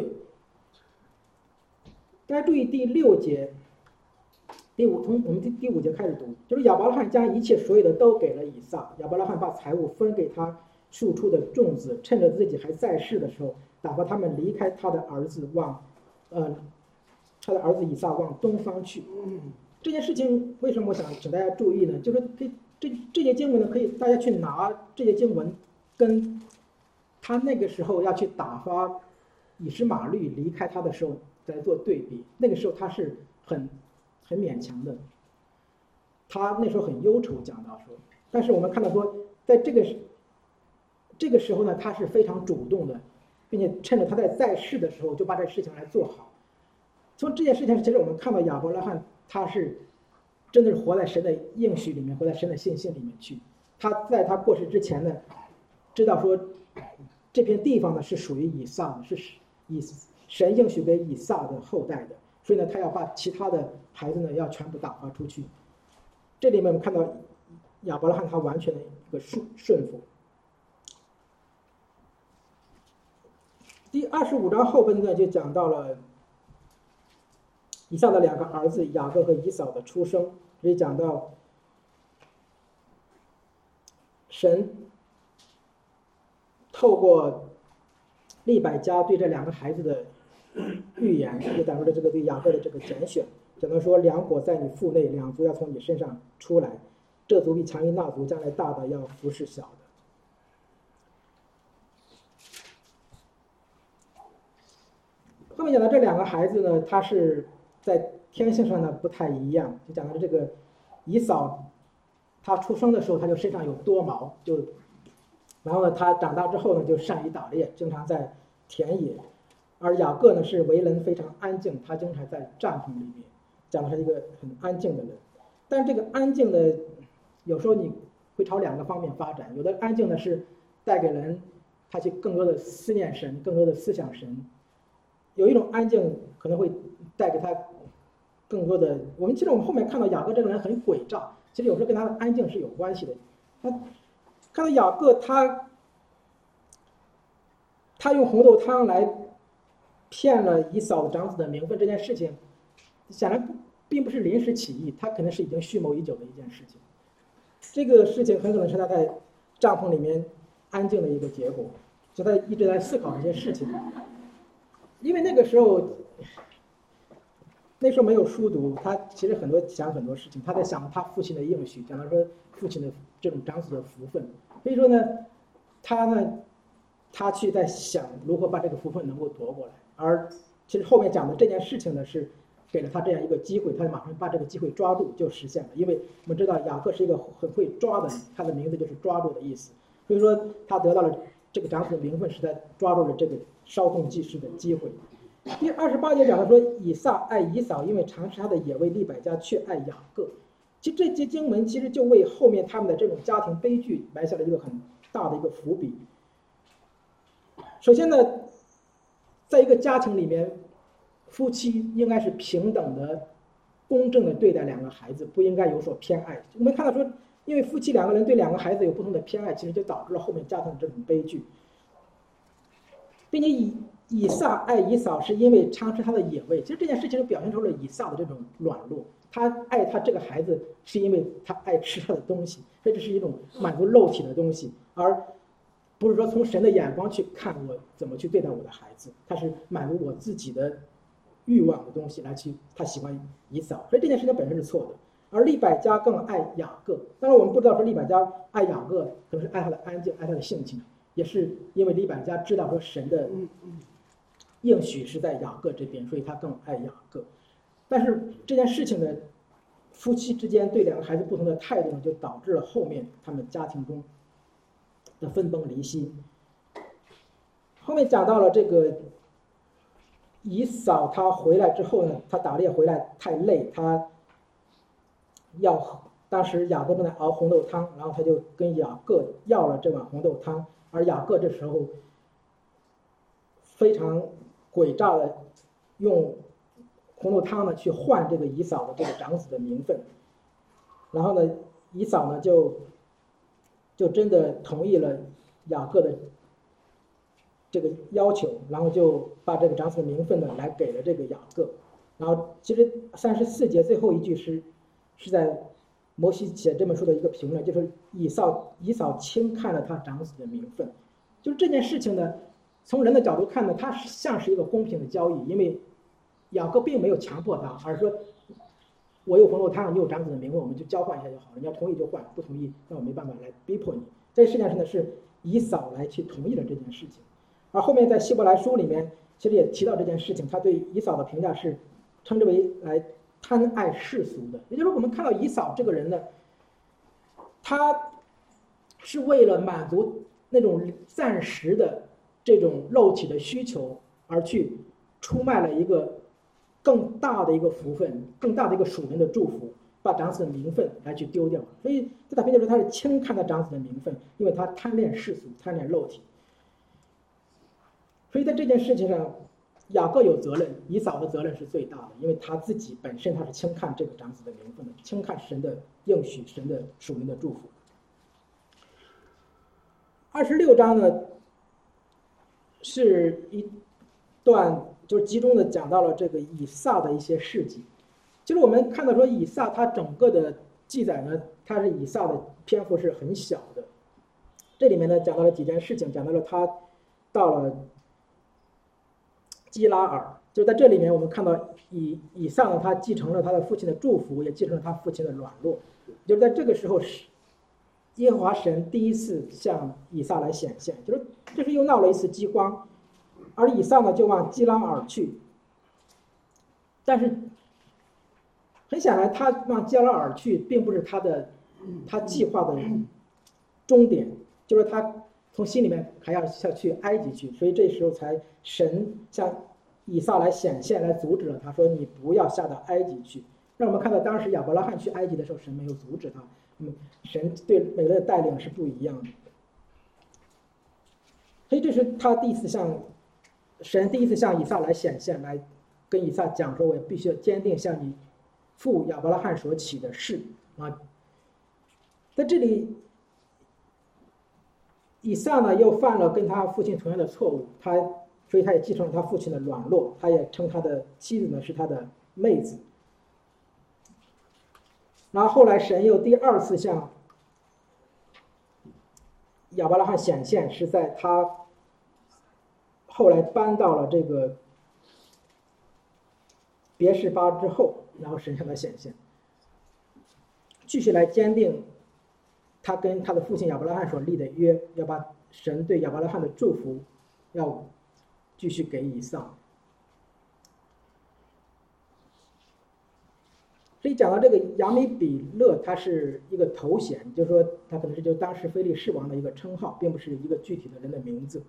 大家注意第六节，第五从我们第第五节开始读，就是亚伯拉罕将一切所有的都给了以撒。亚伯拉罕把财物分给他庶出的众子，趁着自己还在世的时候，打发他们离开他的儿子往，呃，他的儿子以撒往东方去。这件事情为什么我想请大家注意呢？就是可以这这节经文呢，可以大家去拿这节经文跟他那个时候要去打发以实玛利离开他的时候来做对比。那个时候他是很很勉强的，他那时候很忧愁，讲到说，但是我们看到说，在这个这个时候呢，他是非常主动的，并且趁着他在在世的时候就把这事情来做好。从这件事情，其实我们看到亚伯拉罕他是真的是活在神的应许里面，活在神的信心里面去。他在他过世之前呢，知道说这片地方呢是属于以撒的，是以神应许给以撒的后代的，所以呢，他要把其他的孩子呢要全部打发出去。这里面我们看到亚伯拉罕他完全的一个顺顺服。第二十五章后半段就讲到了以撒的两个儿子雅各和以扫的出生，所以讲到神透过利百加对这两个孩子的预言，也讲述了这个对雅各的这个拣选，讲到说两果在你腹内，两族要从你身上出来，这族必强于那族，将来大的要服侍小的。后面讲到这两个孩子呢，他是在天性上呢不太一样，就讲到这个以扫，他出生的时候他就身上有多毛，就然后呢他长大之后呢就善于打猎，经常在田野，而雅各呢是为人非常安静，他经常在帐篷里面，讲的是一个很安静的人。但这个安静呢，有时候你会朝两个方面发展，有的安静呢是带给人他去更多的思念神，更多的思想神。有一种安静可能会带给他更多的，我们其实我们后面看到雅各这个人很诡诈，其实有时候跟他的安静是有关系的。他看到雅各他他用红豆汤来骗了以扫的长子的名分这件事情，显然并不是临时起意，他可能是已经蓄谋已久的一件事情。这个事情很可能是他在帐篷里面安静的一个结果，就他一直在思考这些事情。因为那个时候，那时候没有书读，他其实很多想很多事情，他在想他父亲的应许，讲到说父亲的这种长子的福分，所以说呢，他呢，他去在想如何把这个福分能够夺过来，而其实后面讲的这件事情呢，是给了他这样一个机会，他马上把这个机会抓住就实现了，因为我们知道雅各是一个很会抓的人，他的名字就是抓住的意思，所以说他得到了这个长子的名分，是在抓住了这个稍纵即逝的机会。第二十八节讲到说，以撒爱以扫，因为常吃他的野味；利百加却爱雅各。其实这节经文其实就为后面他们的这种家庭悲剧埋下了一个很大的一个伏笔。首先呢，在一个家庭里面，夫妻应该是平等的、公正的对待两个孩子，不应该有所偏爱。我们看到说，因为夫妻两个人对两个孩子有不同的偏爱，其实就导致了后面家庭的这种悲剧。并且以以撒爱以扫是因为常吃他的野味，其实这件事情就表现出了以撒的这种软弱。他爱他这个孩子是因为他爱吃他的东西，这只是一种满足肉体的东西，而不是说从神的眼光去看我怎么去对待我的孩子，他是满足我自己的欲望的东西来去，他喜欢以扫，所以这件事情本身是错的。而利百加更爱雅各，当然我们不知道说利百加爱雅各可能是爱他的安静，爱他的性情，也是因为利百加知道说神的应许是在雅各这边，所以他更爱雅各。但是这件事情呢，夫妻之间对两个孩子不同的态度呢，就导致了后面他们家庭中的分崩离析。后面讲到了这个以扫，他回来之后呢，他打猎回来太累，他要当时雅各正在熬红豆汤，然后他就跟雅各要了这碗红豆汤，而雅各这时候非常诡诈的用红豆汤呢去换这个以扫的这个长子的名分，然后呢，以扫呢就就真的同意了雅各的这个要求，然后就把这个长子的名分呢来给了这个雅各。然后其实三十四节最后一句是是在摩西写这本书的一个评论，就是以扫以扫轻看了他长子的名分，就是这件事情呢，从人的角度看呢，它像是一个公平的交易，因为雅各并没有强迫他，而是说我有红豆汤，你有长子的名分，我们就交换一下就好了，你要同意就换，不同意那我没办法来逼迫你。这事情上呢是以扫来去同意了这件事情，而后面在希伯来书里面其实也提到这件事情，他对以扫的评价是称之为来贪爱世俗的，也就是说我们看到以扫这个人呢，他是为了满足那种暂时的这种肉体的需求而去出卖了一个更大的一个福分，更大的一个属灵的祝福，把长子的名分来去丢掉。所以在他评价说他是轻看他长子的名分，因为他贪恋世俗，贪恋肉体。所以在这件事情上，雅各有责任，以扫的责任是最大的，因为他自己本身他是轻看这个长子的名分的，轻看神的应许，神的属灵的祝福。二十六章呢，是一段就是集中的讲到了这个以撒的一些事迹。其实我们看到说以撒他整个的记载呢，他是以撒的篇幅是很小的。这里面呢讲到了几件事情，讲到了他到了基拉尔。就在这里面，我们看到以以撒呢，他继承了他的父亲的祝福，也继承了他父亲的软弱。就是在这个时候，耶和华神第一次向以撒来显现，就是这是又闹了一次饥荒，而以撒呢就往基拉尔去。但是很显然，他往基拉尔去，并不是他的他计划的终点，就是他从心里面还要要去埃及去，所以这时候才神向以撒来显现，来阻止了他，说你不要下到埃及去。让我们看到当时亚伯拉罕去埃及的时候，神没有阻止他。嗯，神对每个人的带领是不一样的。所以这是他第一次向神第一次向以撒来显现，来跟以撒讲说，我必须要坚定向你父亚伯拉罕所起的誓啊。在这里，以撒呢又犯了跟他父亲同样的错误，他所以他也继承了他父亲的软弱，他也称他的妻子呢是他的妹子。然后后来神又第二次向亚伯拉罕显现，是在他后来搬到了这个别是巴之后，然后神向他显现，继续来坚定他跟他的父亲亚伯拉罕所立的约，要把神对亚伯拉罕的祝福要继续给以撒。所以讲到这个亚米比勒，他是一个头衔，就是说他可能是就当时非利士王的一个称号，并不是一个具体的人的名字。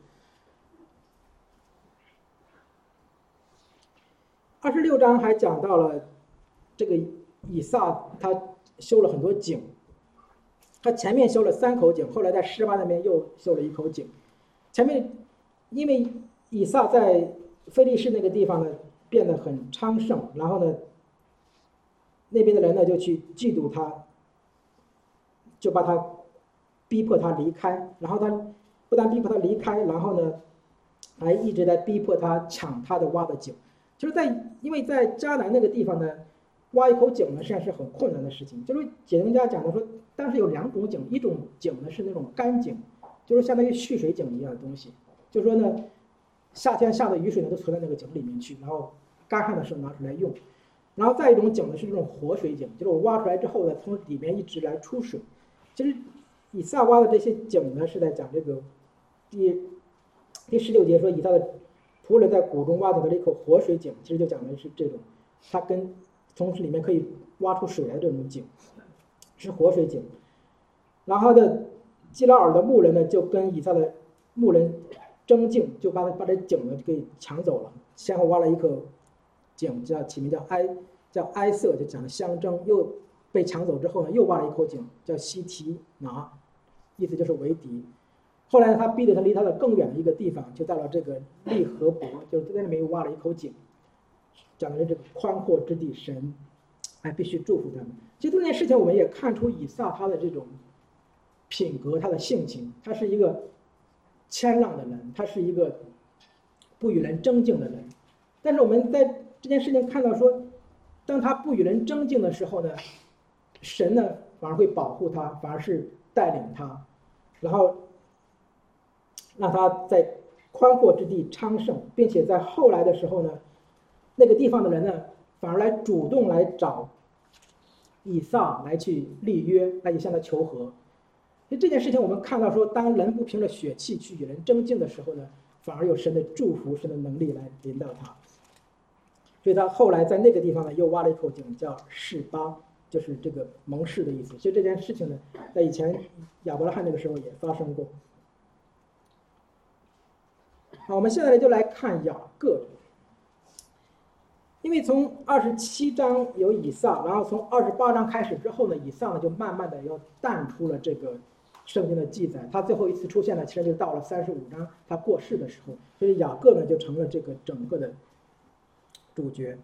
二十六章还讲到了这个以撒，他修了很多井，他前面修了三口井，后来在示巴那边又修了一口井。前面因为以撒在非利士那个地方呢变得很昌盛，然后呢那边的人呢就去嫉妒他，就把他逼迫他离开，然后他不但逼迫他离开，然后呢还一直在逼迫他抢他的挖的井。就是在因为在迦南那个地方呢，挖一口井呢实际上是很困难的事情。就是解经家讲的说，当时有两种井，一种井呢是那种干井，就是相当于蓄水井一样的东西，就是说呢夏天下的雨水呢都存在那个井里面去，然后干旱的时候拿出来用。然后再一种井呢是这种活水井，就是我挖出来之后呢，从里面一直来出水。其实以撒挖的这些井呢，是在讲这个第第十六节说，以撒的仆人在谷中挖得了一口活水井，其实就讲的是这种，它跟从里面可以挖出水来的这种井，是活水井。然后的基拉尔的牧人呢，就跟以撒的牧人争竞，就把把这井呢给抢走了，先后挖了一口井，叫起名叫埃叫埃瑟，就讲的相争，又被抢走之后呢，又挖了一口井，叫西提拿，意思就是为敌。后来他逼得他离他的更远的一个地方，就到了这个利和伯，就在那边又挖了一口井，讲的是这个宽阔之地，神哎必须祝福他们。其实这件事情我们也看出以撒他的这种品格，他的性情，他是一个谦让的人，他是一个不与人争竞的人。但是我们在这件事情看到说，当他不与人争竞的时候呢，神呢反而会保护他，反而是带领他，然后让他在宽阔之地昌盛，并且在后来的时候呢，那个地方的人呢反而来主动来找以撒来去立约，来去向他求和。所以这件事情我们看到说，当人不凭着血气去与人争竞的时候呢，反而有神的祝福、神的能力来引导他。所以他后来在那个地方呢又挖了一口井，叫示巴，就是这个盟誓的意思。所以这件事情呢，在以前亚伯拉罕那个时候也发生过。好，我们现在就来看雅各，因为从二十七章有以撒，然后从二十八章开始之后呢，以撒呢就慢慢的要淡出了这个圣经的记载，他最后一次出现呢，其实就到了三十五章他过世的时候，所以雅各呢就成了这个整个的主角。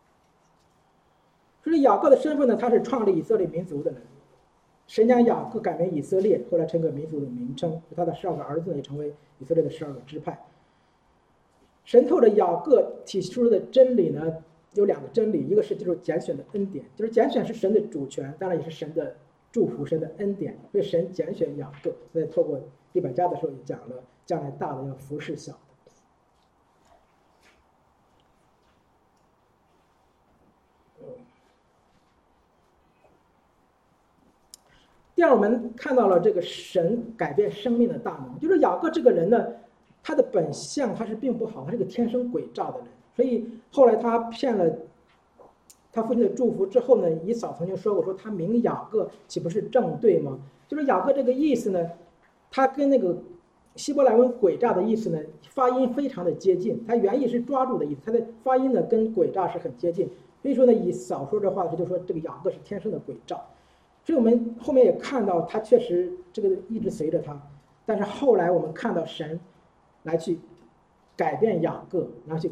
所以雅各的身份呢，他是创立以色列民族的人，神将雅各改名以色列，后来成个民族的名称，他的十二个儿子也成为以色列的十二个支派。神透着雅各提出的真理呢，有两个真理，一个是就是拣选的恩典，就是拣选是神的主权，当然也是神的祝福，神的恩典。所以神拣选雅各，在透过利百加的时候也讲了，将来大的要服侍小的。 第二，我们看到了这个神改变生命的大能，就是雅各这个人呢，他的本相他是并不好，他是个天生诡诈的人，所以后来他骗了他父亲的祝福之后呢，以扫曾经说过，说他名雅各岂不是正对吗？就是雅各这个意思呢，他跟那个希伯来文诡诈的意思呢，发音非常的接近，它原意是抓住的意思，它的发音呢跟诡诈是很接近，所以说呢，以扫说这话，他就说这个雅各是天生的诡诈。所以我们后面也看到，他确实这个一直随着他，但是后来我们看到神来去改变雅各，然后去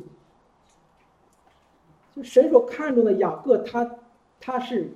就神所看重的雅各，他他是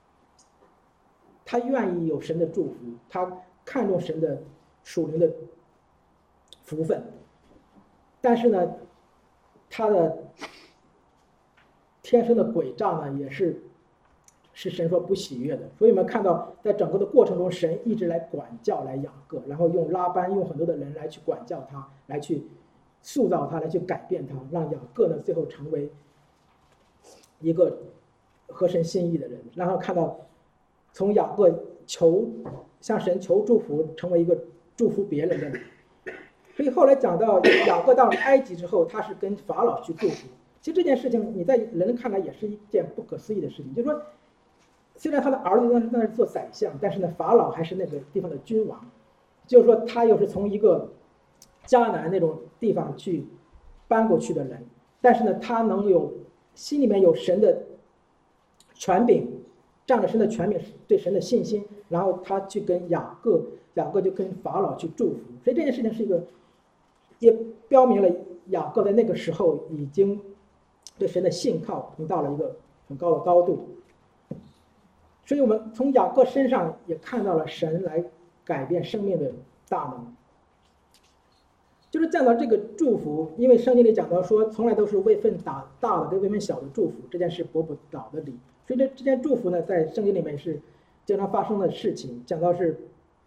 他愿意有神的祝福，他看重神的属灵的福分，但是呢，他的天生的诡诈呢，也是。是神说不喜悦的，所以我们看到在整个的过程中，神一直来管教来雅各，然后用拉班用很多的人来去管教他，来去塑造他，来去改变他，让雅各呢最后成为一个合神心意的人。然后看到从雅各求向神求祝福，成为一个祝福别人的人。所以后来讲到雅各到了埃及之后，他是跟法老去祝福。其实这件事情你在人看来也是一件不可思议的事情，就是说。虽然他的儿子在那儿做宰相，但是呢，法老还是那个地方的君王，就是说他又是从一个迦南那种地方去搬过去的人，但是呢，他能有心里面有神的权柄，仗着神的权柄对神的信心，然后他去跟雅各，雅各就跟法老去祝福，所以这件事情是一个，也标明了雅各在那个时候已经对神的信靠已经到了一个很高的高度。所以我们从雅各身上也看到了神来改变生命的大能，就是讲到这个祝福，因为圣经里讲到说，从来都是位分大大的跟位分小的祝福，这件事驳不倒的理。所以这这件祝福呢，在圣经里面是经常发生的事情。讲到是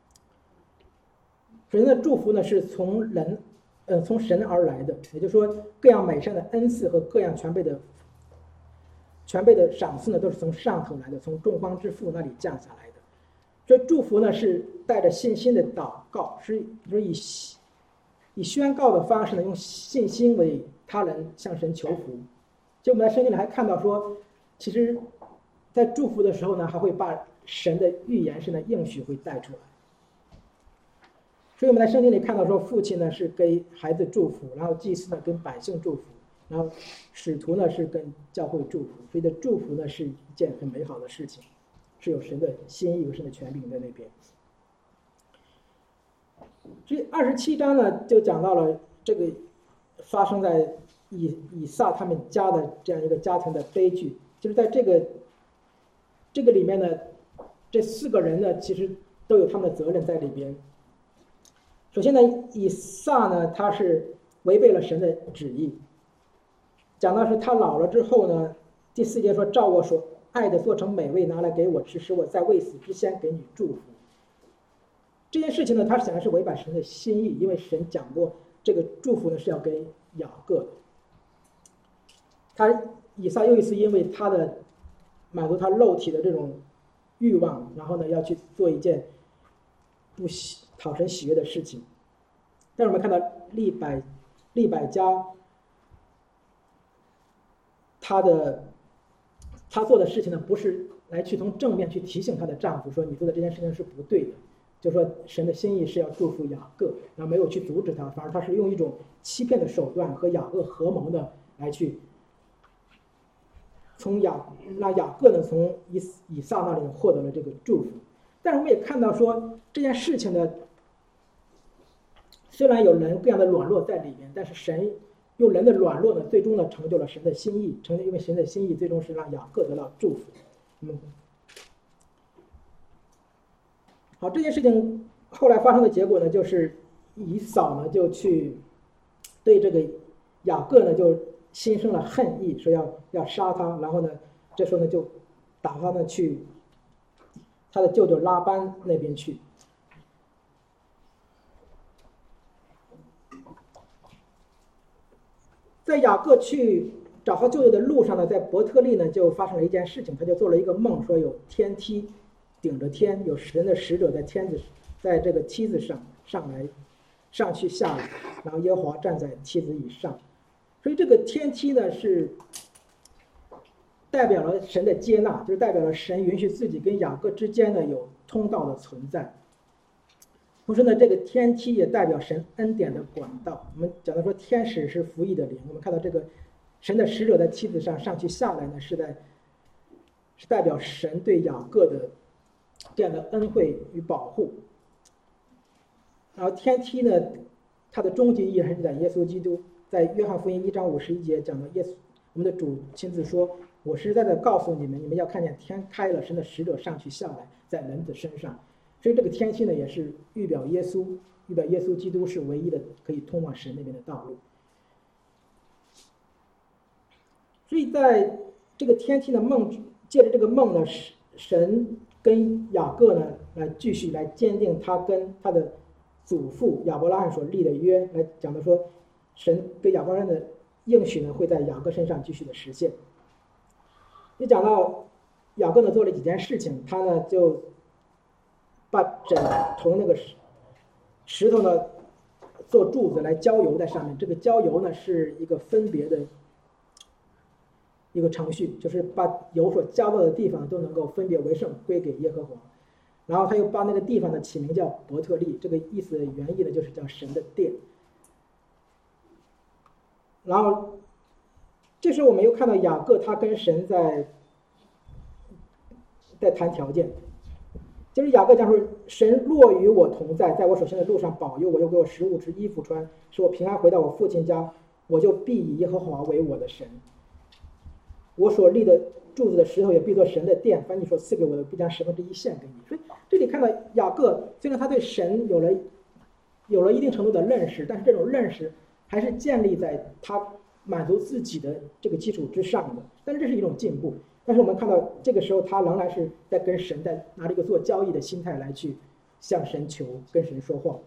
神的祝福呢，是从人，呃，从神而来的，也就是说，各样美善的恩赐和各样全备的。全备的赏赐呢，都是从上头来的，从众光之父那里降下来的。这祝福呢，是带着信心的祷告，是就是以以宣告的方式呢，用信心为他人向神求福。就我们在圣经里还看到说，其实，在祝福的时候呢，还会把神的预言式的应许会带出来。所以我们在圣经里看到说，父亲呢是给孩子祝福，然后祭司呢跟百姓祝福。然后使徒呢是跟教会祝福，所以的祝福呢是一件很美好的事情，是有神的心意有神的权柄在那边。所以二十七章呢就讲到了这个发生在以以撒他们家的这样一个家庭的悲剧，就是在这个这个里面呢，这四个人呢其实都有他们的责任在里边。首先呢，以撒呢他是违背了神的旨意。讲到是他老了之后呢，第四节说，照我所爱的做成美味拿来给我吃，使我在未死之前给你祝福。这件事情呢，他显然是违反神的心意，因为神讲过这个祝福呢是要给雅各的。他以撒又一次因为他的满足他肉体的这种欲望，然后呢要去做一件不喜讨神喜悦的事情。但是我们看到利百利百加。她的她做的事情呢，不是来去从正面去提醒她的丈夫说你做的这件事情是不对的，就说神的心意是要祝福雅各，然后没有去阻止他，反而他是用一种欺骗的手段和雅各合谋的来去从雅让雅各呢从以以撒那里获得了这个祝福。但是我们也看到说这件事情呢，虽然有人各样的软弱在里面，但是神。用人的软弱呢，最终呢成就了神的心意，成就因为神的心意最终是让雅各得到祝福。嗯，好，这件事情后来发生的结果呢，就是以扫呢就去对这个雅各呢就心生了恨意，说要要杀他，然后呢这时候呢就打发呢去他的舅舅拉班那边去。在雅各去找他舅舅的路上呢，在伯特利呢就发生了一件事情，他就做了一个梦，说有天梯顶着天，有神的使者在天子在这个梯子上上来上去下来，然后耶和华站在梯子以上。所以这个天梯呢是代表了神的接纳，就是代表了神允许自己跟雅各之间呢有通道的存在。同时呢，这个天梯也代表神恩典的管道。我们讲到说天使是服役的灵，我们看到这个神的使者在梯子上上去下来呢，是在是代表神对雅各的这样的恩惠与保护。然后天梯呢，它的终极意义是在耶稣基督。在约翰福音一章五十一节讲到耶稣，我们的主亲自说：“我实在的告诉你们，你们要看见天开了，神的使者上去下来，在人子身上。”所以这个天梯呢，也是预表耶稣，预表耶稣基督是唯一的可以通往神那边的道路。所以在这个天梯的梦，借着这个梦呢，神跟雅各呢来继续来坚定他跟他的祖父亚伯拉罕所立的约，来讲的说，神对亚伯拉罕的应许呢会在雅各身上继续的实现。也讲到雅各呢做了几件事情，他呢就把枕头那个石头呢做柱子来浇油在上面，这个浇油呢是一个分别的一个程序，就是把油所浇到的地方都能够分别为圣，归给耶和华。然后他又把那个地方呢起名叫伯特利，这个意思的原意呢就是叫神的殿。然后这时候我们又看到雅各他跟神在在谈条件，就是雅各讲说，神若与我同在，在我所行的路上保佑我，又给我食物吃衣服穿，使我平安回到我父亲家，我就必以耶和华为我的神，我所立的柱子的石头也必做神的殿，凡你所赐给我的，必将十分之一献给你。所以这里看到雅各虽然他对神有了有了一定程度的认识，但是这种认识还是建立在他满足自己的这个基础之上的，但是这是一种进步。但是我们看到这个时候他仍然是在跟神在拿着一个做交易的心态来去向神求，跟神说话。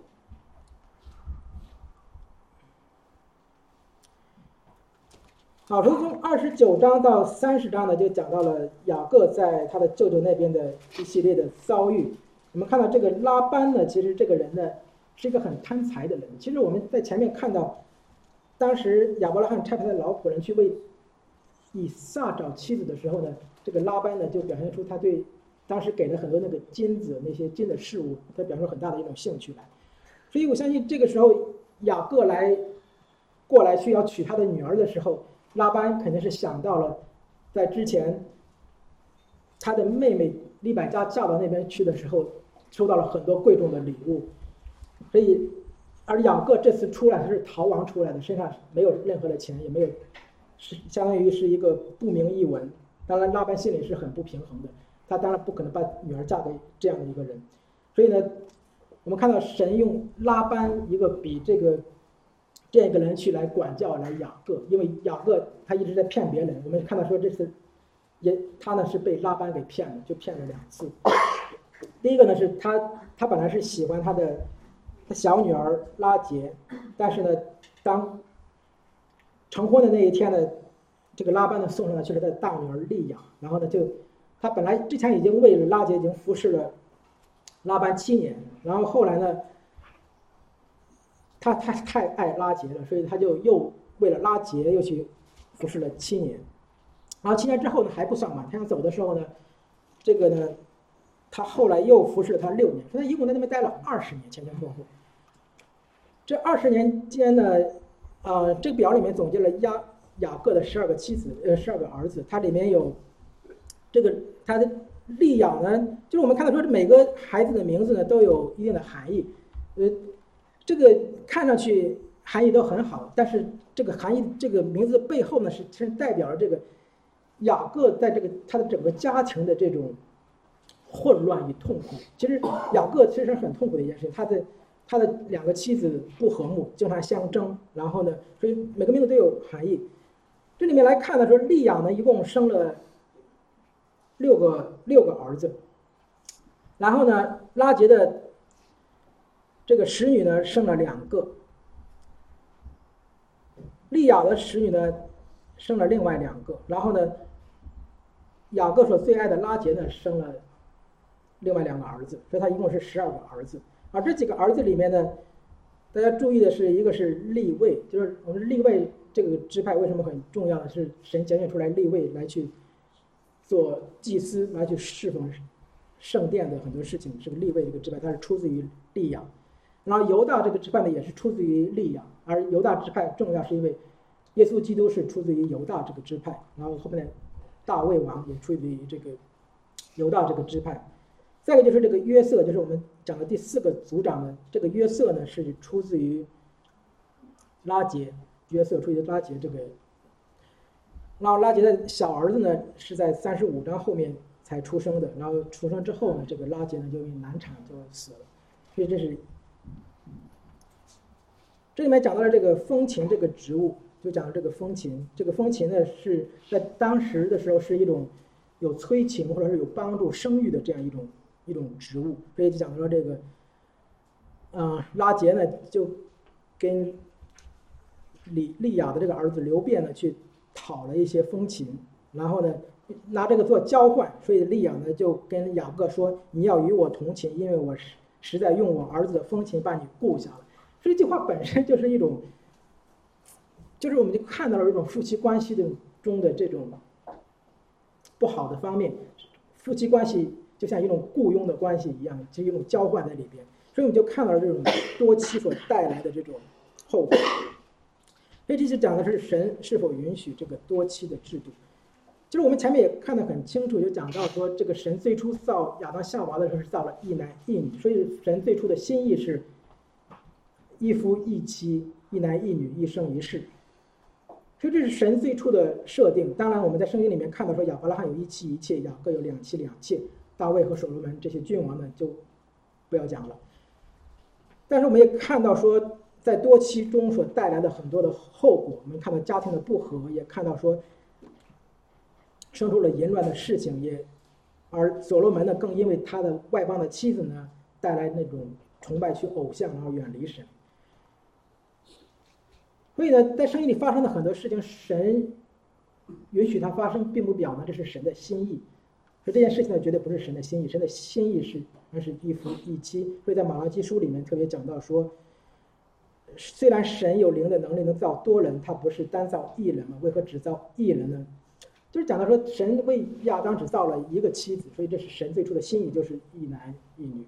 好，从二十九章到三十章呢，就讲到了雅各在他的舅舅那边的一系列的遭遇。我们看到这个拉班呢，其实这个人呢是一个很贪财的人。其实我们在前面看到，当时亚伯拉罕差派的老仆人去为以撒找妻子的时候呢，这个拉班呢就表现出他对当时给了很多那个金子，那些金的事物，他表现出很大的一种兴趣来。所以我相信这个时候雅各来过来需要娶他的女儿的时候，拉班肯定是想到了在之前他的妹妹利百加嫁到那边去的时候收到了很多贵重的礼物，所以而雅各这次出来他是逃亡出来的，身上没有任何的钱，也没有，是相当于是一个不名一文。当然拉班心里是很不平衡的，他当然不可能把女儿嫁给这样的一个人。所以呢，我们看到神用拉班一个比这个这样一个人去来管教来雅各，因为雅各他一直在骗别人。我们看到说这次也他呢是被拉班给骗了，就骗了两次。第一个呢是他他本来是喜欢他的他小女儿拉结，但是呢当成婚的那一天呢，这个拉班呢送上了去了他的大女儿利亚，然后呢就他本来之前已经为了拉结已经服侍了拉班七年，然后后来呢他他太爱拉结了，所以他就又为了拉结又去服侍了七年。然后七年之后呢还不算满，他想走的时候呢，这个呢他后来又服侍了他六年，所以他一共在那边待了二十年，前前后后。这二十年间呢，呃，这个表里面总结了雅雅各的十二个妻子，呃，十二个儿子。它里面有这个他的利亚呢，就是我们看到说每个孩子的名字呢都有一定的含义，呃，这个看上去含义都很好，但是这个含义这个名字背后呢是其实代表了这个雅各在这个他的整个家庭的这种混乱与痛苦。其实雅各其实很痛苦的一件事情，他的他的两个妻子不和睦，经常相争，然后呢，所以每个名字都有含义。这里面来看呢，说利亚呢一共生了六个六个儿子，然后呢拉结的这个使女呢生了两个，利亚的使女呢生了另外两个，然后呢雅各所最爱的拉结呢生了另外两个儿子，所以他一共是十二个儿子。而这几个儿子里面呢，大家注意的是，一个是利未，就是我们利未这个支派为什么很重要呢？是神拣选出来利未来去做祭司，来去侍奉圣殿的很多事情，是个利未这个支派，它是出自于利亚。然后犹大这个支派呢，也是出自于利亚，而犹大支派重要是因为耶稣基督是出自于犹大这个支派，然后后面的大卫王也出自于这个犹大这个支派。再一个就是这个约瑟，就是我们讲的第四个族长呢，这个约瑟呢是出自于拉结，约瑟出自于拉结这个。然后拉结的小儿子呢是在三十五章后面才出生的，然后出生之后呢，这个拉结呢就因难产就死了，所以这是。这里面讲到了这个风琴这个植物，就讲到这个风琴。这个风琴呢是在当时的时候是一种有催情或者是有帮助生育的这样一种一种植物，所以就讲到了这个，嗯、呃，拉结呢就跟利利亚的这个儿子刘辩呢去讨了一些风琴，然后呢拿这个做交换，所以利亚呢就跟雅各说：“你要与我同寝，因为我实实在用我儿子的风琴把你顾下了。”这句话本身就是一种，就是我们就看到了一种夫妻关系的中的这种不好的方面。夫妻关系就像一种雇佣的关系一样，是一种交换在里边，所以我们就看到了这种多妻所带来的这种后果。所以这就讲的是神是否允许这个多妻的制度。就是我们前面也看得很清楚，就讲到说，这个神最初造亚当夏娃的时候是造了一男一女，所以神最初的心意是一夫一妻，一男一女，一生一世。所以这是神最初的设定。当然我们在圣经里面看到说，亚伯拉罕有一妻一妾，雅各有两妻两妾，大卫和所罗门这些君王呢就不要讲了。但是我们也看到说，在多妻中所带来的很多的后果，我们看到家庭的不和，也看到说生出了淫乱的事情，也而所罗门呢更因为他的外邦的妻子呢带来那种崇拜去偶像，然后远离神。所以呢，在圣经里发生的很多事情，神允许它发生，并不表明这是神的心意。所以这件事情呢，绝对不是神的心意。神的心意是那是一夫一妻。所以在马拉基书里面特别讲到说，虽然神有灵的能力能造多人，他不是单造一人嘛？为何只造一人呢？就是讲到说，神为亚当只造了一个妻子，所以这是神最初的心意，就是一男一女，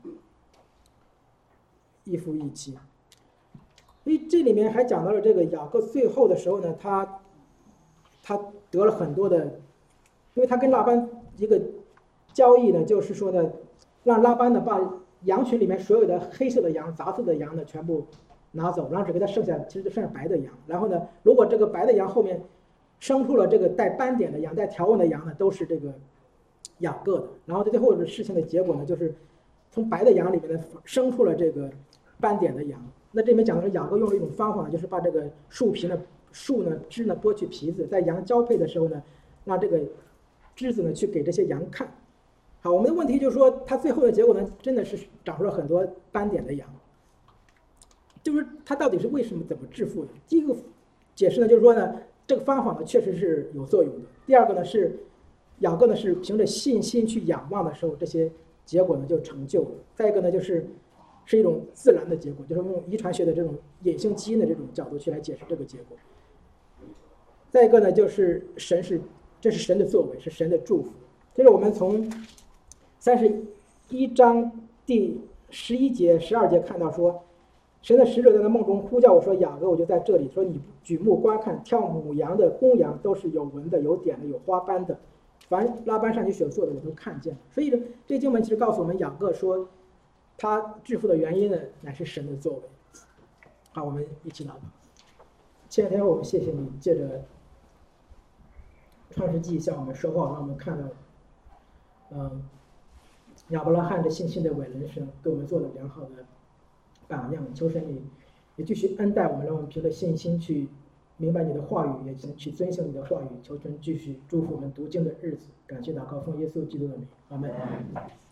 一夫一妻。所以这里面还讲到了这个雅各最后的时候呢，他他得了很多的，因为他跟拉班一个交易呢，就是说呢，让拉班呢把羊群里面所有的黑色的羊、杂色的羊呢全部拿走，然后只给他剩下，其实就剩下白的羊。然后呢，如果这个白的羊后面生出了这个带斑点的羊、带条纹的羊呢，都是这个雅各的。然后最后的事情的结果呢，就是从白的羊里面呢生出了这个斑点的羊。那这里面讲的是雅各用了一种方法呢，就是把这个树皮呢、树呢、枝呢剥去皮子，在羊交配的时候呢，让这个枝子呢去给这些羊看。好，我们的问题就是说，它最后的结果呢，真的是长出了很多斑点的羊。就是它到底是为什么、怎么致富的？第一个解释呢，就是说呢，这个方法呢确实是有作用的。第二个呢是雅各呢是凭着信心去仰望的时候，这些结果呢就成就了。再一个呢就是。是一种自然的结果，就是用遗传学的这种隐性基因的这种角度去来解释这个结果。再一个呢，就是神是，这是神的作为，是神的祝福。就是我们从三十一章第十一节、十二节看到说，神的使者在那梦中呼叫我说：“雅各，我就在这里。”说你举目观看，挑母羊的公羊都是有纹的、有点的、有花斑的，凡拉班上你所做的，我都看见了。所以呢，这经文其实告诉我们，雅各说。他致富的原因呢，乃是神的作为。好，我们一起祷告。前两天我们谢谢你，借着创世纪向我们说话，让我们看到，嗯，亚伯拉罕这信心的伟人生给我们做了良好的榜样。求神你也继续恩待我们，让我们凭着信心去明白你的话语，也去遵行你的话语。求神继续祝福我们读经的日子。感谢祷告，奉耶稣基督的名，阿门。